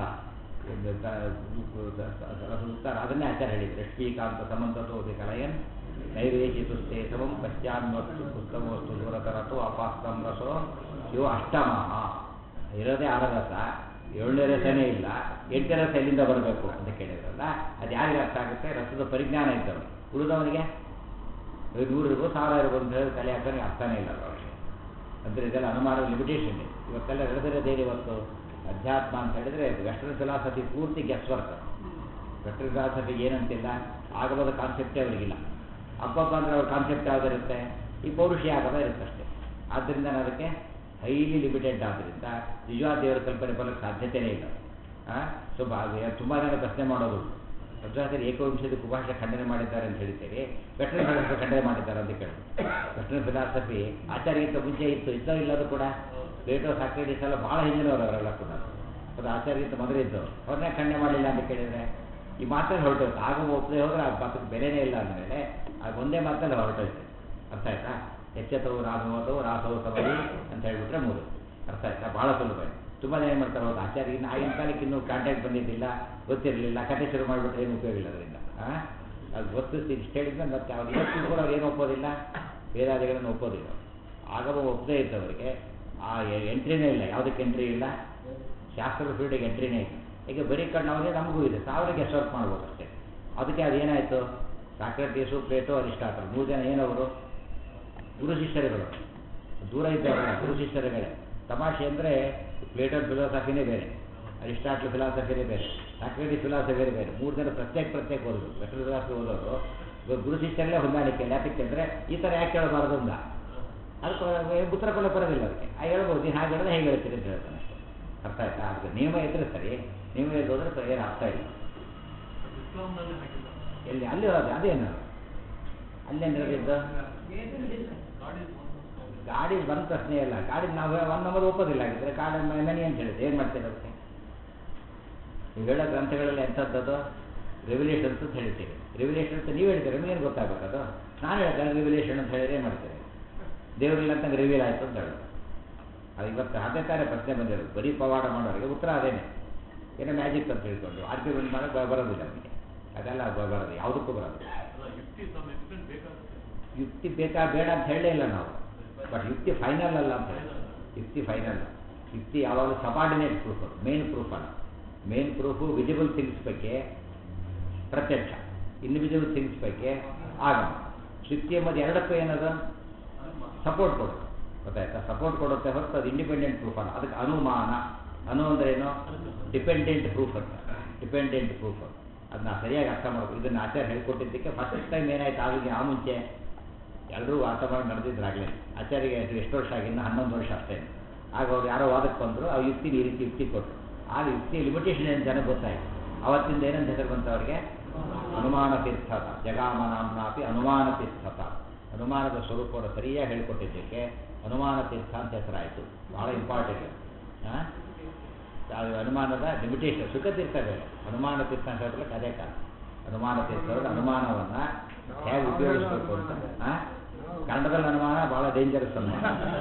ಸುತ್ತಾರ. ಅದನ್ನೇ ಆಚಾರ ಹೇಳಿದ್ರು. ಶ್ರೀಕಾಂತ ಸಮಂತೋಪಿ ಕಲಯನ್ ನೈವೇಶಿತುಸ್ತೆ ಸಮಂ ಪಶ್ಚಾನ್ವಸ್ತು ಪುಸ್ತಮೋಸ್ತು ದೂರತರತು ಅಪಾಸ್ತಂ ರಸೋ ಇವು ಅಷ್ಟಮ. ಇರೋದೇ ಆರ ರಸ, ಏಳನೇ ರಸನೇ ಇಲ್ಲ. ಎಂಟನೇ ರಸ ಎಲ್ಲಿಂದ ಬರಬೇಕು ಅಂತ ಕೇಳಿದ್ರಲ್ಲ, ಅದು ಯಾರಿಗೆ ಅರ್ಥ ಆಗುತ್ತೆ? ರಸದ ಪರಿಜ್ಞಾನ ಇದ್ದವನು. ಉಳಿದವನಿಗೆ ನೂರು ಇರ್ಬೋದು, ಸಾವಿರ ಇರ್ಬೋದು ಅಂತ ಹೇಳಿ ತಲೆ ಹಾಕೋನಿಗೆ ಅರ್ಥನೇ ಇಲ್ಲ ಅವರಿಗೆ. ಅಂದರೆ ಇದೆಲ್ಲ ಅನುಮಾನ ಲಿಮಿಟೇಷನ್ ಇದೆ. ಇವತ್ತೆಲ್ಲ ನಡೆದಿರೋದೇನು ಇವತ್ತು ಅಧ್ಯಾತ್ಮ ಅಂತ ಹೇಳಿದ್ರೆ ವೆಸ್ಟರ್ನ್ ಫಿಲಾಸಫಿ ಪೂರ್ತಿ ಗೆಸ್ ವರ್ಕ್. ವೆಸ್ಟರ್ನ್ ಫಿಲಾಸಫಿ ಏನಂತಿಲ್ಲ, ಆಗಬಾದ ಕಾನ್ಸೆಪ್ಟೇ ಅವರಿಗಿಲ್ಲ. ಹಬ್ಬಬ್ಬ ಅಂದರೆ ಅವ್ರ ಕಾನ್ಸೆಪ್ಟ್ ಯಾವುದಿರುತ್ತೆ? ಈ ಪೌರುಷಿ ಆಗದ ಇರುತ್ತೆ ಅಷ್ಟೇ. ಆದ್ದರಿಂದ ಅದಕ್ಕೆ ಹೈಲಿ ಲಿಮಿಟೆಡ್ ಆದ್ದರಿಂದ ನಿಜವಾದ ದೇವರ ಕಲ್ಪನೆ ಬರೋಕ್ಕೆ ಸಾಧ್ಯತೆಯೇ ಇಲ್ಲ. ತುಂಬ ತುಂಬ ಜನ ಪ್ರಶ್ನೆ ಮಾಡೋದು, ಮಧ್ವಾಚಾರ್ಯರು ಏಕವಿಂಶದ ಕುಭಾಷೆ ಖಂಡನೆ ಮಾಡಿದ್ದಾರೆ ಅಂತ ಹೇಳ್ತೀರಿ, ವೆಸ್ಟರ್ನ್ ಫಿಲಾಸಫಿ ಖಂಡನೆ ಮಾಡಿದ್ದಾರೆ ಅಂತ ಕೇಳಿ. ವೆಸ್ಟರ್ನ್ ಫಿಲಾಸಫಿ ಆಚಾರ್ಯಕ್ಕಿಂತ ಮುಂಚೆ ಇತ್ತು, ಇದ್ದೋ ಇಲ್ಲದು ಕೂಡ. ಪ್ಲೇಟೋ ಸಾಕ್ರೆಟಿಸ್ ಎಲ್ಲ ಭಾಳ ಹಿಂದಿನವರು ಅವರೆಲ್ಲ ಕೂಡ. ಅದು ಆಚಾರ್ಯಕ್ಕಿಂತ ಮೊದಲೇ ಇದ್ದವರು. ಅವ್ರನ್ನೇ ಖಂಡನೆ ಮಾಡಲಿಲ್ಲ ಅಂತ ಕೇಳಿದರೆ ಈ ಮಾತಲ್ಲಿ ಹೊರಟೋಯ್ತು. ಆಗ ಒಪ್ಪದೆ ಹೋದ್ರೆ ಆ ಮಾತಕ್ಕೆ ಬೆಲೆನೇ ಇಲ್ಲ ಅಂದಮೇಲೆ ಆಗ ಒಂದೇ ಮಾತಲ್ಲಿ ಹೊರಟೋಯ್ತು. ಅರ್ಥ ಆಯ್ತಾ? ಎಚ್ಚೆತವು ರಾಘವತವು ರಾಸವು ಸಮರಿ ಅಂತ ಹೇಳಿಬಿಟ್ರೆ ಮೂರು. ಅರ್ಥ ಆಯ್ತಾ? ಭಾಳ ಸುಲಭ. ತುಂಬ ಜನ ಏನು ಮಾಡ್ತಾರೆ, ಹೋದ ಆಚಾರ್ಯ ಇನ್ನು ಆಗಿನ ಕಾಲಕ್ಕೆ ಇನ್ನೂ ಕಾಂಟ್ಯಾಕ್ಟ್ ಬಂದಿದ್ದಿಲ್ಲ, ಗೊತ್ತಿರಲಿಲ್ಲ, ಕತೆ ಶುರು ಮಾಡಿಬಿಟ್ರೆ ಏನು ಉಪಯೋಗ ಇಲ್ಲ ಅದರಿಂದ. ಹಾಂ, ಅದು ಗೊತ್ತು ಇಷ್ಟು ಹೇಳಿದ್ಮೇಲೆ ಮತ್ತೆ ಅವ್ರು ಇವತ್ತಿನ ಕೂಡ ಅವ್ರು ಏನು ಒಪ್ಪೋದಿಲ್ಲ, ವೇದಾದಿಗಳನ್ನು ಒಪ್ಪೋದಿಲ್ಲ. ಆಗವ ಒಪ್ಪದೇ ಇದ್ದವರಿಗೆ ಆ ಎಂಟ್ರಿನೇ ಇಲ್ಲ. ಯಾವುದಕ್ಕೆ ಎಂಟ್ರಿ ಇಲ್ಲ? ಶಾಸ್ತ್ರದ ಫೀಲ್ಡಿಗೆ ಎಂಟ್ರಿನೇ ಇಲ್ಲ. ಈಗ ಬರೀ ಕಣ್ಣು ಅವರಿಗೆ ನಮಗೂ ಇದೆ, ಸಾವಿರಕ್ಕೆ ಎಷ್ಟೊತ್ತು ಮಾಡ್ಬೋದು ಅಷ್ಟೇ. ಅದಕ್ಕೆ ಅದೇನಾಯಿತು? ಸಾಕ್ರೆಟೀಸು, ಪ್ಲೇಟೋ, ಅರಿಸ್ಟಾಟಲ್ ಮೂರು ಜನ ಏನವರು ಗುರು ಶಿಷ್ಯರುಗಳು ದೂರ ಇದ್ದವರಲ್ಲ, ಗುರು ಶಿಷ್ಯರುಗಳೇ. ತಮಾಷೆ ಅಂದರೆ ಪ್ಲೇಟೋ ಫಿಲಾಸಫಿನೇ ಬೇರೆ, ಅರಿಸ್ಟಾಟ್ಲ್ ಫಿಲಾಸಫಿನೇ ಬೇರೆ, ಸಾಕ್ರೆಟಿಸ್ ಫಿಲಾಸಫಿ ಬೇರೆ ಬೇರೆ. ಮೂರು ಜನ ಪ್ರತ್ಯೇಕ ಪ್ರತ್ಯೇಕ ಓದೋದು. ವೆಸ್ಟರ್ನ್ ಫಿಲಾಸಫಿ ಓದೋರು ಗುರು ಶಿಷ್ಯರಲ್ಲೇ ಹೊಂದಾಣಿಕೆ. ಯಾಕೆ ಅಂದರೆ ಈ ಥರ ಯಾಕೆ ಹೇಳಬಾರ್ದು ಅಂದ, ಅದಕ್ಕೆ ಉತ್ತರ ಕೊಡೋ ಬರೋದಿಲ್ಲ ಅದಕ್ಕೆ. ಆ ಹೇಳ್ಬೋದು, ನೀನು ಹಾಗೆ ಹೇಳಿದ್ರೆ ಹೇಗೆ ಹೇಳ್ತೀರಿ ಅಂತ ಹೇಳ್ತಾನೆ ಅಷ್ಟೇ. ಅರ್ಥ ಆಯ್ತಾ? ಅದಕ್ಕೆ ನಿಯಮ ಇದ್ರೆ ಸರಿ, ನಿಯಮ ಇಲ್ಲೋದ್ರೆ ಏನು ಅರ್ಥ ಇಲ್ಲ. ಎಲ್ಲಿ ಅಲ್ಲಿ ಹೋದ ಅದೇನು ಅಲ್ಲೇನು ನಡೆದಿದ್ದು? ಗಾಡಿ ಬಂದ ಪ್ರಶ್ನೆ ಇಲ್ಲ. ಗಾಡಿ ನಾವು ಒಂದು ನಂಬರ್ ಒಪ್ಪೋದಿಲ್ಲ. ಆಗಿದ್ರೆ ಗಾಡಿ ಮನೆ ಅಂತ ಹೇಳಿದೆ, ಏನು ಮಾಡ್ತೀರಿ ಅದಕ್ಕೆ? ನೀವು ಹೇಳೋ ಗ್ರಂಥಗಳಲ್ಲಿ ಎಂಥದ್ದು ರೆವ್ಯುಲೇಷನ್ ಅಂತ ಹೇಳ್ತೀರಿ. ರೆವ್ಯುಲೇಷನ್ ಅಂತ ನೀವು ಹೇಳ್ತೀರಿ, ನಿಮಗೇನು ಗೊತ್ತಾಗಬೇಕದು? ನಾನು ಹೇಳ್ತೇನೆ ರೆವ್ಯುಲೇಷನ್ ಅಂತ ಹೇಳಿದ್ರೆ ಏನು ಮಾಡ್ತೀರಿ? ದೇವರಿಲ್ಲ ಅಂತಂಗೆ ರಿವೀಲ್ ಆಯಿತು ಅಂತ ಹೇಳೋದು. ಅದು ಇವತ್ತು ಅದೇ ತಾನೇ ಪ್ರಶ್ನೆ ಬಂದಿರೋದು. ಬರೀ ಪವಾಡ ಮಾಡೋರಿಗೆ ಉತ್ತರ ಅದೇನೆ. ಏನೋ ಮ್ಯಾಜಿಕ್ ಅಂತ ಹೇಳ್ಕೊಂಡು ಆರ್ಗ್ಯುಮೆಂಟ್ ಮಾಡೋಕ್ಕೆ ಬರೋದಿಲ್ಲ ಅವನಿಗೆ. ಅದೆಲ್ಲ ಬರೋದು, ಯಾವುದಕ್ಕೂ ಬರೋದು. ಯುಕ್ತಿ ಬೇಕಾ ಬೇಡ ಅಂತ ಹೇಳಲೇ ಇಲ್ಲ ನಾವು. ಬಟ್ ಯುಕ್ತಿ ಫೈನಲ್ ಅಲ್ಲ ಅಂತ ಹೇಳಿ. ಯುಕ್ತಿ ಫೈನಲ್. ಯುಕ್ತಿ ಯಾವಾಗಲೂ ಸಬಾರ್ಡಿನೇಟ್ ಪ್ರೂಫ್, ಅದು ಮೇನ್ ಪ್ರೂಫ್ ಅಲ್ಲ. ಮೇನ್ ಪ್ರೂಫು ವಿಸಿಬಲ್ ಥಿಂಗ್ಸ್ ಬಗ್ಗೆ ಪ್ರತ್ಯಕ್ಷ, ಇನ್ವಿಸಿಬಲ್ ಥಿಂಗ್ಸ್ ಬಗ್ಗೆ ಆಗಮ. ಯುಕ್ತಿ ಎಂಬುದು ಎರಡಕ್ಕೂ ಏನದು ಸಪೋರ್ಟ್ ಕೊಡೋದು. ಗೊತ್ತಾಯ್ತಾ? ಸಪೋರ್ಟ್ ಕೊಡುತ್ತೆ ಹೊರತು ಅದು ಇಂಡಿಪೆಂಡೆಂಟ್ ಪ್ರೂಫ್ ಅಲ್ಲ. ಅದಕ್ಕೆ ಅನುಮಾನ. ಅನು ಅಂದ್ರೆ ಏನು? ಡಿಪೆಂಡೆಂಟ್ ಪ್ರೂಫ್ ಅಂತ. ಡಿಪೆಂಡೆಂಟ್ ಪ್ರೂಫ್ ಅದನ್ನ ಸರಿಯಾಗಿ ಅರ್ಥ ಮಾಡಬೇಕು. ಇದನ್ನು ಆಚಾರ್ಯ ಹೇಳ್ಕೊಟ್ಟಿದ್ದಕ್ಕೆ ಫಸ್ಟ್ ಟೈಮ್ ಏನಾಯ್ತು ಆಗಿಗೆ ಆ ಮುಂಚೆ ಎಲ್ಲರೂ ಅರ್ಥ ಮಾಡಿ ನಡೆದಿದ್ರಾಗಲೇ. ಆಚಾರ್ಯಗೆ ಎಷ್ಟು ವರ್ಷ ಆಗಿನ್ನ ಹನ್ನೊಂದು ವರ್ಷ ಅಷ್ಟೇ. ಆಗ ಅವ್ರು ಯಾರೋ ವಾದಕ್ಕೆ ಬಂದರು, ಆ ಯುಕ್ತಿ ಈ ರೀತಿ ಯುಕ್ತಿ ಕೊಟ್ಟರು. ಆಗ ಯುಕ್ತಿ ಲಿಮಿಟೇಷನ್ ಏನು ಜನ ಗೊತ್ತಾಯಿತು. ಅವತ್ತಿಂದ ಏನಂತ ಹೆಸರು ಬಂತು ಅವರಿಗೆ? ಅನುಮಾನ ತೀರ್ಥತ. ಜಗಾಮನಾಂನಾಪಿ ಅನುಮಾನ ತೀರ್ಥತ. ಅನುಮಾನದ ಸ್ವರೂಪವನ್ನು ಸರಿಯಾಗಿ ಹೇಳ್ಕೊಟ್ಟಿದ್ದಕ್ಕೆ ಅನುಮಾನ ತೀರ್ಥ ಅಂತ ಹೆಸರಾಯಿತು. ಭಾಳ ಇಂಪಾರ್ಟೆಂಟ್. ಹಾಂ, ಅದು ಅನುಮಾನದ ಲಿಮಿಟೇಷನ್. ಸುಖತೀರ್ಥ ಬೇರೆ, ಅನುಮಾನ ತೀರ್ಥ ಅಂತ ಹೇಳಲಿಕ್ಕೆ ಅದೇ ಕಾರಣ. ಅನುಮಾನ ತೀರ್ಥದ ಅನುಮಾನವನ್ನು ಹೇಗೆ ಉಪಯೋಗಿಸಬೇಕು ಅಂತ. ಹಾಂ, ಕನ್ನಡದಲ್ಲಿ ಅನುಮಾನ ಭಾಳ ಡೇಂಜರಸ್ ಅನುಮಾನ.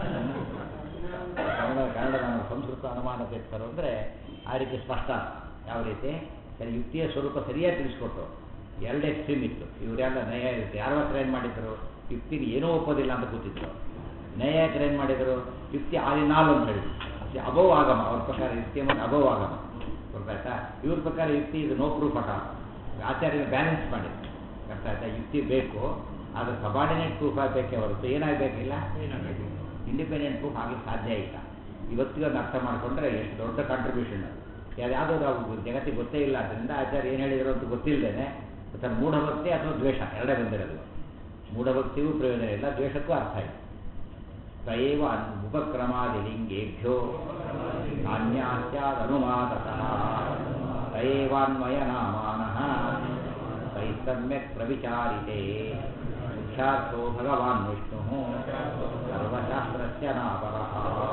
ಕನ್ನಡ ಕನ್ನಡದ ಸಂಸ್ಕೃತ ಅನುಮಾನ ತೀರ್ಥರು ಅಂದರೆ ಆ ರೀತಿ ಸ್ಪಷ್ಟ. ಯಾವ ರೀತಿ? ಸರಿ, ಯುಕ್ತಿಯ ಸ್ವರೂಪ ಸರಿಯಾಗಿ ತಿಳಿಸ್ಕೊಟ್ರು. ಎರಡು ಎಕ್ಸ್ಟ್ರೀಮ್ ಇತ್ತು. ಇವರೆಲ್ಲ ನಯ ಯಾರು ಟ್ರೈನ್ ಮಾಡಿದ್ರು? ಯುಕ್ತಿನ ಏನೂ ಒಪ್ಪೋದಿಲ್ಲ ಅಂತ ಕೂತಿದ್ರು. ನಯ ಟ್ರೈನ್ ಮಾಡಿದರು, ಯುಕ್ತಿ ಆದಿನಾಲ್ ಅಂತ ಹೇಳಿದ್ರು. ಅಭವ್ ಆಗಮ. ಅವ್ರ ಪ್ರಕಾರ ಯುಕ್ತಿ ಮತ್ತು ಅಭವ್ ಆಗಮ. ಗೊತ್ತಾಯ್ತಾ? ಇವ್ರ ಪ್ರಕಾರ ಯುಕ್ತಿ ಇದು ನೋ ಪ್ರೂಫ್ ಅಟ. ಆಚಾರ್ಯ ಬ್ಯಾಲೆನ್ಸ್ ಮಾಡಿದ್ರು. ಅರ್ಥ ಆಯ್ತಾ? ಯುಕ್ತಿ ಬೇಕು, ಆದರೆ ಸಬಾರ್ಡಿನೇಟ್ ಪ್ರೂಫ್ ಆಗಬೇಕೇ ಹೊರತು ಏನಾಗಬೇಕಿಲ್ಲ, ಇಂಡಿಪೆಂಡೆಂಟ್ ಪ್ರೂಫ್ ಆಗಲಿಕ್ಕೆ ಸಾಧ್ಯ ಇಲ್ಲ. ಇವತ್ತಿಗೆ ಅದನ್ನು ಅರ್ಥ ಮಾಡಿಕೊಂಡ್ರೆ ಎಷ್ಟು ದೊಡ್ಡ ಕಾಂಟ್ರಿಬ್ಯೂಷನ್ ಅದು. ಯಾವುದೋ ನಾವು ಜಗತ್ತಿಗೆ ಗೊತ್ತೇ ಇಲ್ಲ. ಅದರಿಂದ ಆಚಾರ್ಯ ಏನು ಹೇಳಿದ್ರು ಅಂತ ಗೊತ್ತಿಲ್ಲದೇನೆ ತನ್ನ ಮೂಢಭಕ್ತಿ ಅಥವಾ ದ್ವೇಷ ಎರಡೇ ಬಂದಿರೋದು. ಮೂಢಭಕ್ತಿಗೂ ಪ್ರಯೋಜನ ಇಲ್ಲ, ದ್ವೇಷಕ್ಕೂ ಅರ್ಥ ಇಲ್ಲ. ತಯೇವ ಉಪಕ್ರಮಾದಿಲಿಂಗೇಭ್ಯೋ ನಾನ್ಯಾಸ್ಯಾದನುಮಾತತಃ ತಯೇವಾನ್ವಯ ನಾಮಾನಃ ತೈ ಸಮ್ಯಕ್ ಪ್ರವಿಚಾರಿತೆ ಮುಖ್ಯಾರ್ಥೋ ಭಗವಾನ್ ವಿಷ್ಣುಃ ಸರ್ವಶಾಸ್ತ್ರಸ್ಯ ನಾಪರಃ.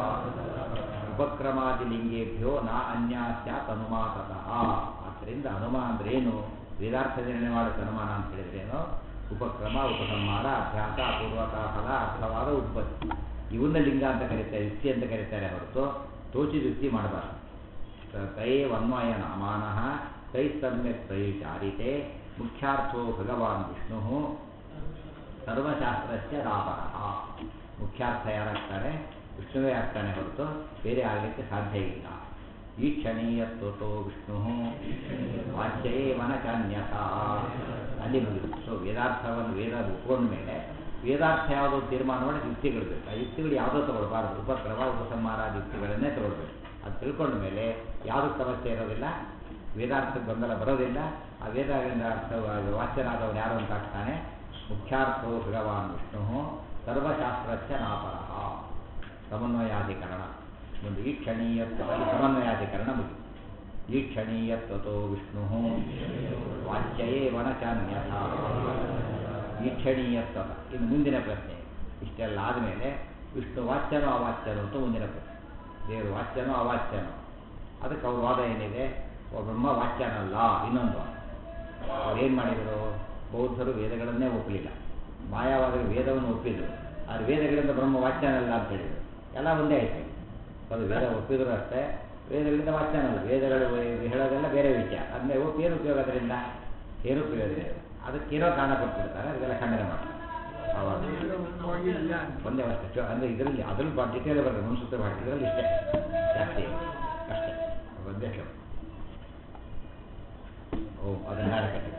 ಉಪಕ್ರಮಾದಿಲಿಂಗೇಭ್ಯೋ ನ ಅನ್ಯಾಸ್ಯಾತ್ ಅನುಮಾತತಃ. ಆದ್ದರಿಂದ ಅನುಮಾನ ಅಂದ್ರೇನು? ವೇದಾರ್ಥ ನಿರ್ಣಯ ಮಾಡೋಕ್ಕೆ ಅನುಮಾನ ಅಂತ ಹೇಳಿದ್ರೇನು? ಉಪಕ್ರಮ, ಉಪಸಂಹಾರ, ಅಭ್ಯಾಸ, ಪೂರ್ವಕ ಫಲ, ಅರ್ಥವಾದ ಉತ್ಪತ್ತಿ. ಇವನ್ನ ಲಿಂಗ ಅಂತ ಕರೀತಾರೆ, ಯುಕ್ತಿ ಅಂತ ಕರೀತಾರೆ ಹೊರತು ತೋಚಿದ ಯುಕ್ತಿ ಮಾಡಬಾರ್ದು. ತೈ ವನ್ವಯ ನಾಮಾನಃ ತೈ ಸಮ್ಯಕ್ ಪ್ರವಿಚಾರಿತೆ ಮುಖ್ಯಾರ್ಥೋ ಭಗವಾನ್ ವಿಷ್ಣು ಸರ್ವಶಾಸ್ತ್ರಸ್ಯ ರಾಪರಃ. ಮುಖ್ಯಾರ್ಥ ಯಾರಾಗ್ತಾರೆ? ವಿಷ್ಣುವೇ ಆಗ್ತಾನೆ ಹೊರತು ಬೇರೆ ಆಗಲಿಕ್ಕೆ ಸಾಧ್ಯ ಇಲ್ಲ. ಈಕ್ಷಣೀಯತ್ವತೋ ವಿಷ್ಣು ವಾಚ್ಯೇ ವನಚಾನ್ಯಥ. ಅಲ್ಲಿ ಮುಗಿದು. ಸೊ ವೇದಾರ್ಥವನ್ನು ವೇದ ಒಪ್ಕೊಂಡ ಮೇಲೆ ವೇದಾರ್ಥ ಯಾವುದೋ ತೀರ್ಮಾನ ಮಾಡಿ ಯುಕ್ತಿಗಳು ಬೇಕು. ಆ ಯುಕ್ತಿಗಳು ಯಾವುದೋ ತಗೊಳ್ಬಾರ್ದು. ಉಪಕ್ರಮ, ಉಪಸಂಹಾರಾದ ಯುಕ್ತಿಗಳನ್ನೇ ತಗೊಳ್ಬೇಕು. ಅದು ತಿಳ್ಕೊಂಡ ಮೇಲೆ ಯಾವುದಕ್ಕೆ ಸಮಸ್ಯೆ ಇರೋದಿಲ್ಲ, ವೇದಾರ್ಥಕ್ಕೆ ಗೊಂದಲ ಬರೋದಿಲ್ಲ. ಆ ವೇದಗಳಿಂದ ಅರ್ಥ ವಾಚ್ಯನಾದವನು ಯಾರು ಅಂತ ಆಗ್ತಾನೆ? ಮುಖ್ಯಾರ್ಥೋ ಭಗವಾನ್ ವಿಷ್ಣು ಸರ್ವಶಾಸ್ತ್ರಸ್ಯ ನಾಪರಃ. ಸಮನ್ವಯಾಧಿಕರಣ ಒಂದು ಈಕ್ಷಣೀಯತ್ವದಲ್ಲಿ ಸಮನ್ವಯಾಧಿಕರಣ ಮುಗಿತು. ಈಕ್ಷಣೀಯತ್ವತೋ ವಿಷ್ಣು ವಾಚ್ಯೇ ವನಚಾನ್ಯಥ. ಈಕ್ಷಣೀಯತ್ವ. ಇನ್ನು ಮುಂದಿನ ಪ್ರಶ್ನೆ. ಇಷ್ಟೆಲ್ಲ ಆದಮೇಲೆ ವಿಷ್ಣು ವಾಚ್ಯನೋ ಅವಾಚ್ಯನೋ ಅಂತ ಮುಂದಿನ ಪ್ರಶ್ನೆ. ದೇವರು ವಾಚ್ಯನೋ ಅವಾಚ್ಯನೋ? ಅದಕ್ಕೆ ಅವ್ರ ವಾದ ಏನಿದೆ? ಬ್ರಹ್ಮ ವಾಚ್ಯನಲ್ಲ. ಇನ್ನೊಂದು ವಾದ ಅವ್ರೇನು ಮಾಡಿದರು? ಬೌದ್ಧರು ವೇದಗಳನ್ನೇ ಒಪ್ಪಲಿಲ್ಲ, ಮಾಯಾವಾದರು ವೇದವನ್ನು ಒಪ್ಪಿದರು. ಆದರೆ ವೇದಗಳಿಂದ ಬ್ರಹ್ಮ ವಾಚ್ಯನಲ್ಲ ಅಂತ ಹೇಳಿದರು. ಎಲ್ಲ ಒಂದೇ ಆಯ್ತು. ಅದು ವೇದ ಒಪ್ಪಿದ್ರು ಅಷ್ಟೇ, ವೇದಗಳಿಂದ ವಾಚ್ಯನಲ್ಲ. ವೇದಗಳು ಹೇಳೋದೆಲ್ಲ ಬೇರೆ ವಿಷಯ. ಅಂದರೆ ಒಪ್ಪಿ ಏನು ಉಪಯೋಗ? ಅದರಿಂದ ಏನು ಉಪಯೋಗ ಇಲ್ಲ. ಅದಕ್ಕೇನೋ ಕಾರಣ ಕೊಟ್ಬಿಡ್ತಾರೆ, ಅದಕ್ಕೆಲ್ಲ ಖಂಡನೆ ಮಾಡ್ತಾರೆ. ಆವಾಗ ಒಂದೇ ಅಷ್ಟೇ. ಅಂದರೆ ಇದರಲ್ಲಿ ಅದ್ರಲ್ಲಿ ಬಾ ಡಿಟೇಲ್ ಬರ್ತದೆ, ಮುನ್ಸೂತ್ರ ಮಾಡಿ ಇದರಲ್ಲಿ ಇಷ್ಟೇ ಜಾಸ್ತಿ ಅಷ್ಟೇ ಒಂದೇ ಶ್ಲೋಕ. ಓ ಅದನ್ನ ಕಟ್ಟಿ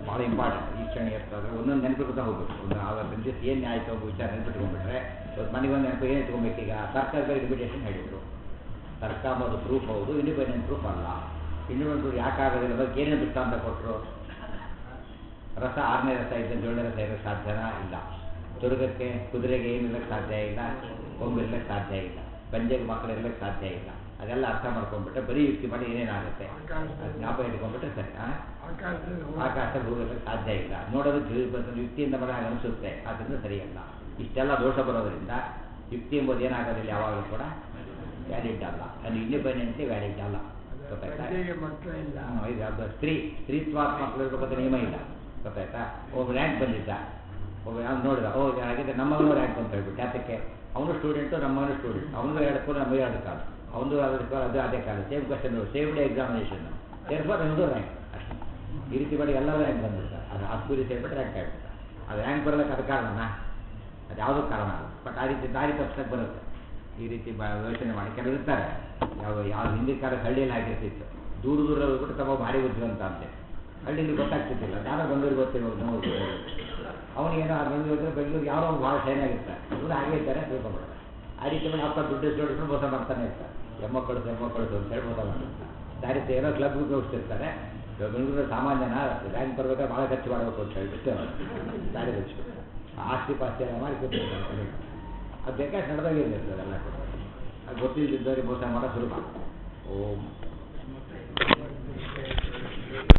ಭಾಳ ಇಂಪಾರ್ಟೆಂಟ್ ಈ ಕ್ಷಣ ಇರ್ತದೆ ಒಂದೊಂದು ನೆನಪಿಡ್ತಾ ಹೋಗ್ಬೇಕು ಒಂದು ಆವತ್ತು ದಿವಸ ಏನು ಆಯಿತು ಒಬ್ಬ ವಿಚಾರ ನೆನಪಿಟ್ಕೊಂಡ್ಬಿಟ್ರೆ ಒಂದು ಮನೆಗೆ ಒಂದು ನೆನಪು ಏನು ಇಟ್ಕೊಬೇಕೀಗ ಸರ್ಕಾರದ ಲಿಮಿಟೇಷನ್ ಹೇಳಿದರು ತರ್ಕ ಅನ್ನೋದು ಪ್ರೂಫ್ ಹೌದು ಇಂಡಿಪೆಂಡೆಂಟ್ ಪ್ರೂಫ್ ಅಲ್ಲ ಇಂಡಿಪೆಂಡೆಂಟ್ ಪ್ರೂಫ್ ಯಾಕೆ ಆಗೋದಿಲ್ಲ ಅದಕ್ಕೆ ಏನೇನು ದೃಷ್ಟಾಂತ ಕೊಟ್ಟರು ರಸ ಆರನೇ ರಸ ಇದ್ದಂತೆ ಏಳನೇ ರಸ ಇರೋಕ್ಕೆ ಸಾಧ್ಯನಾ ಇಲ್ಲ ದುರ್ಗಕ್ಕೆ ಕುದುರೆಗೆ ಏನು ಇರೋಕ್ಕೆ ಸಾಧ್ಯ ಇಲ್ಲ ಕೊಂಬು ಇರ್ಲಿಕ್ಕೆ ಸಾಧ್ಯ ಇಲ್ಲ ಪಂಜೆಗೆ ಮಕ್ಕಳು ಇರ್ಲಿಕ್ಕೆ ಸಾಧ್ಯ ಇಲ್ಲ ಅದೆಲ್ಲ ಅರ್ಥ ಮಾಡ್ಕೊಂಡ್ಬಿಟ್ರೆ ಬರೀ ಯುಕ್ತಿ ಮಾಡಿ ಏನೇನಾಗುತ್ತೆ ಅದು ಜ್ಞಾಪಕ ಇಟ್ಕೊಂಡ್ಬಿಟ್ರೆ ಸರಿ ಆಕಾಶ ಹೋಗಲಿಕ್ಕೆ ಸಾಧ್ಯ ಇಲ್ಲ ನೋಡೋದಕ್ಕೆ ಯುಕ್ತಿಯಿಂದ ಮಾಡಿ ಹಾಗೆ ಅನಿಸುತ್ತೆ ಆದ್ದರಿಂದ ಸರಿಯಲ್ಲ ಇಷ್ಟೆಲ್ಲ ದೋಷ ಬರೋದರಿಂದ ಯುಕ್ತಿ ಎಂಬುದು ಏನಾಗೋದಿಲ್ಲ ಯಾವಾಗಲೂ ಕೂಡ ವ್ಯಾಲಿಡ್ ಅಲ್ಲ ಅದು ಇಂಡಿಪೆಂಡೆಂಟ್ಲಿ ವ್ಯಾಲಿಡ್ ಅಲ್ಲ ಗೊತ್ತಾಯ್ತಾ ಇದು ಅದು ಸ್ತ್ರೀ ಸ್ತ್ರೀತ್ವಾತ್ ಮಕ್ಕಳು ಇರ್ಬೇಕಂತ ನಿಯಮ ಇಲ್ಲ ಗೊತ್ತಾಯ್ತಾ ಒಬ್ಬ ರ್ಯಾಂಕ್ ಬಂದಿದ್ದ ಒಬ್ಬ ಅವ್ನು ನೋಡಿದ ಓ ಹಾಗಿದ್ರೆ ನಮ್ಮವನು ರ್ಯಾಂಕ್ ಅಂತ ಹೇಳ್ಬಿಟ್ಟು ಯಾತಕ್ಕೆ ಅವನು ಸ್ಟೂಡೆಂಟು ನಮ್ಮವನು ಸ್ಟೂಡೆಂಟ್ ಅವನು ಎರಡು ಕಾಲು ನಮಗೆ ಎರಡು ಕಾಲು ಅವನು ಅದ್ರ ಕಾಲ ಅದು ಅದೇ ಕಾಲ same question same day examination ಸೇರ್ಬೋದು ಒಂದು ರ್ಯಾಂಕ್ ಅಷ್ಟೇ ಈ ರೀತಿ ಮಾಡಿ ಎಲ್ಲರೂ ರ್ಯಾಂಕ್ ಬಂದಿರ್ತಾರೆ ಅದು ಆ ಸ್ಕೂಲಿಗೆ ಸೇರ್ಬಿಟ್ಟು ರ್ಯಾಂಕ್ ಆಗ್ಬಿಡ್ತಾರೆ ಅದು ರ್ಯಾಂಕ್ ಬರೋದಕ್ಕೆ ಅದು ಕಾರಣನಾ ಅದು ಯಾವುದೂ ಕಾರಣ ಅಲ್ಲ ಬಟ್ ಆ ರೀತಿ ದಾರಿ ತಪ್ಪಿಸಕ್ಕೆ ಬರುತ್ತೆ ಈ ರೀತಿ ಬ ಯೋಚನೆ ಮಾಡಿ ಕೆಲವರು ಇರ್ತಾರೆ ಯಾವ ಯಾವ ಹಿಂದಿನ ಕಾಲ ಹಳ್ಳಿಯಲ್ಲಿ ಆಗಿರ್ತಿತ್ತು ದೂರ ದೂರ ಹೋಗ್ಬಿಟ್ಟು ತಮ್ಮ ಭಾರಿ ಬುದ್ಧಿವಂತ ಅಂತೆ ಹಳ್ಳಿಯಲ್ಲಿ ಗೊತ್ತಾಗ್ತಿದ್ದಿಲ್ಲ ಯಾರೋ ಬೆಂಗಳೂರಿಗೆ ಗೊತ್ತಿರೋ ನಾವು ಅವನಿಗೇನೋ ಆ ಬೆಂಗಳೂರು ಬೆಂಗಳೂರು ಯಾರೋ ಭಾಳ ಶೈನ್ ಆಗಿರ್ತಾರೆ ಇವರು ಹಾಗೆ ಇರ್ತಾರೆ ತಿಳ್ಕೊಂಡ್ಬಿಡ್ತಾರೆ ಆ ರೀತಿ ಮಾಡಿ ಅಪ್ಪ ದುಡ್ಡು ಜೋಡಿಸ್ಕೊಂಡು ಮೋಸ ಮಾಡ್ತಾನೆ ಇರ್ತಾರೆ ಎಮ್ಮ ಕಳಿಸು ಎಮ್ಮ ಕಳಿಸು ಅಂತ ಹೇಳಿ ಮೋಸ ಮಾಡ್ತಾರೆ ದಾರಿ ಏನೋ ಕ್ಲಬ್ಗೆ ಹೋಗ್ತಿರ್ತಾರೆ ಬೆಂಗಳೂರು ಸಾಮಾನ್ಯನ ರ್ಯಾಂಕ್ ಬರ್ಬೇಕಾದ್ರೆ ಭಾಳ ಖರ್ಚು ಮಾಡಬೇಕು ಅಂತ ಹೇಳ್ಬಿಟ್ಟು ದಾರಿ ಖರ್ಚು ಆಸ್ತಿ ಪಾಸ್ತಿ ಎಲ್ಲ ಮಾಡಿ ಕೂತಿರ್ತಾರೆ ಅದು ಬೇಕಾದ್ರೆ ನಡೆದಾಗೆ ಇರ್ತದೆ ಎಲ್ಲ ಕೂಡ ಅದು ಗೊತ್ತಿಲ್ಲದಿದ್ದವರಿಗೆ ಮೋಸ ಮಾಡೋ ಸುಲಭ ಓಂ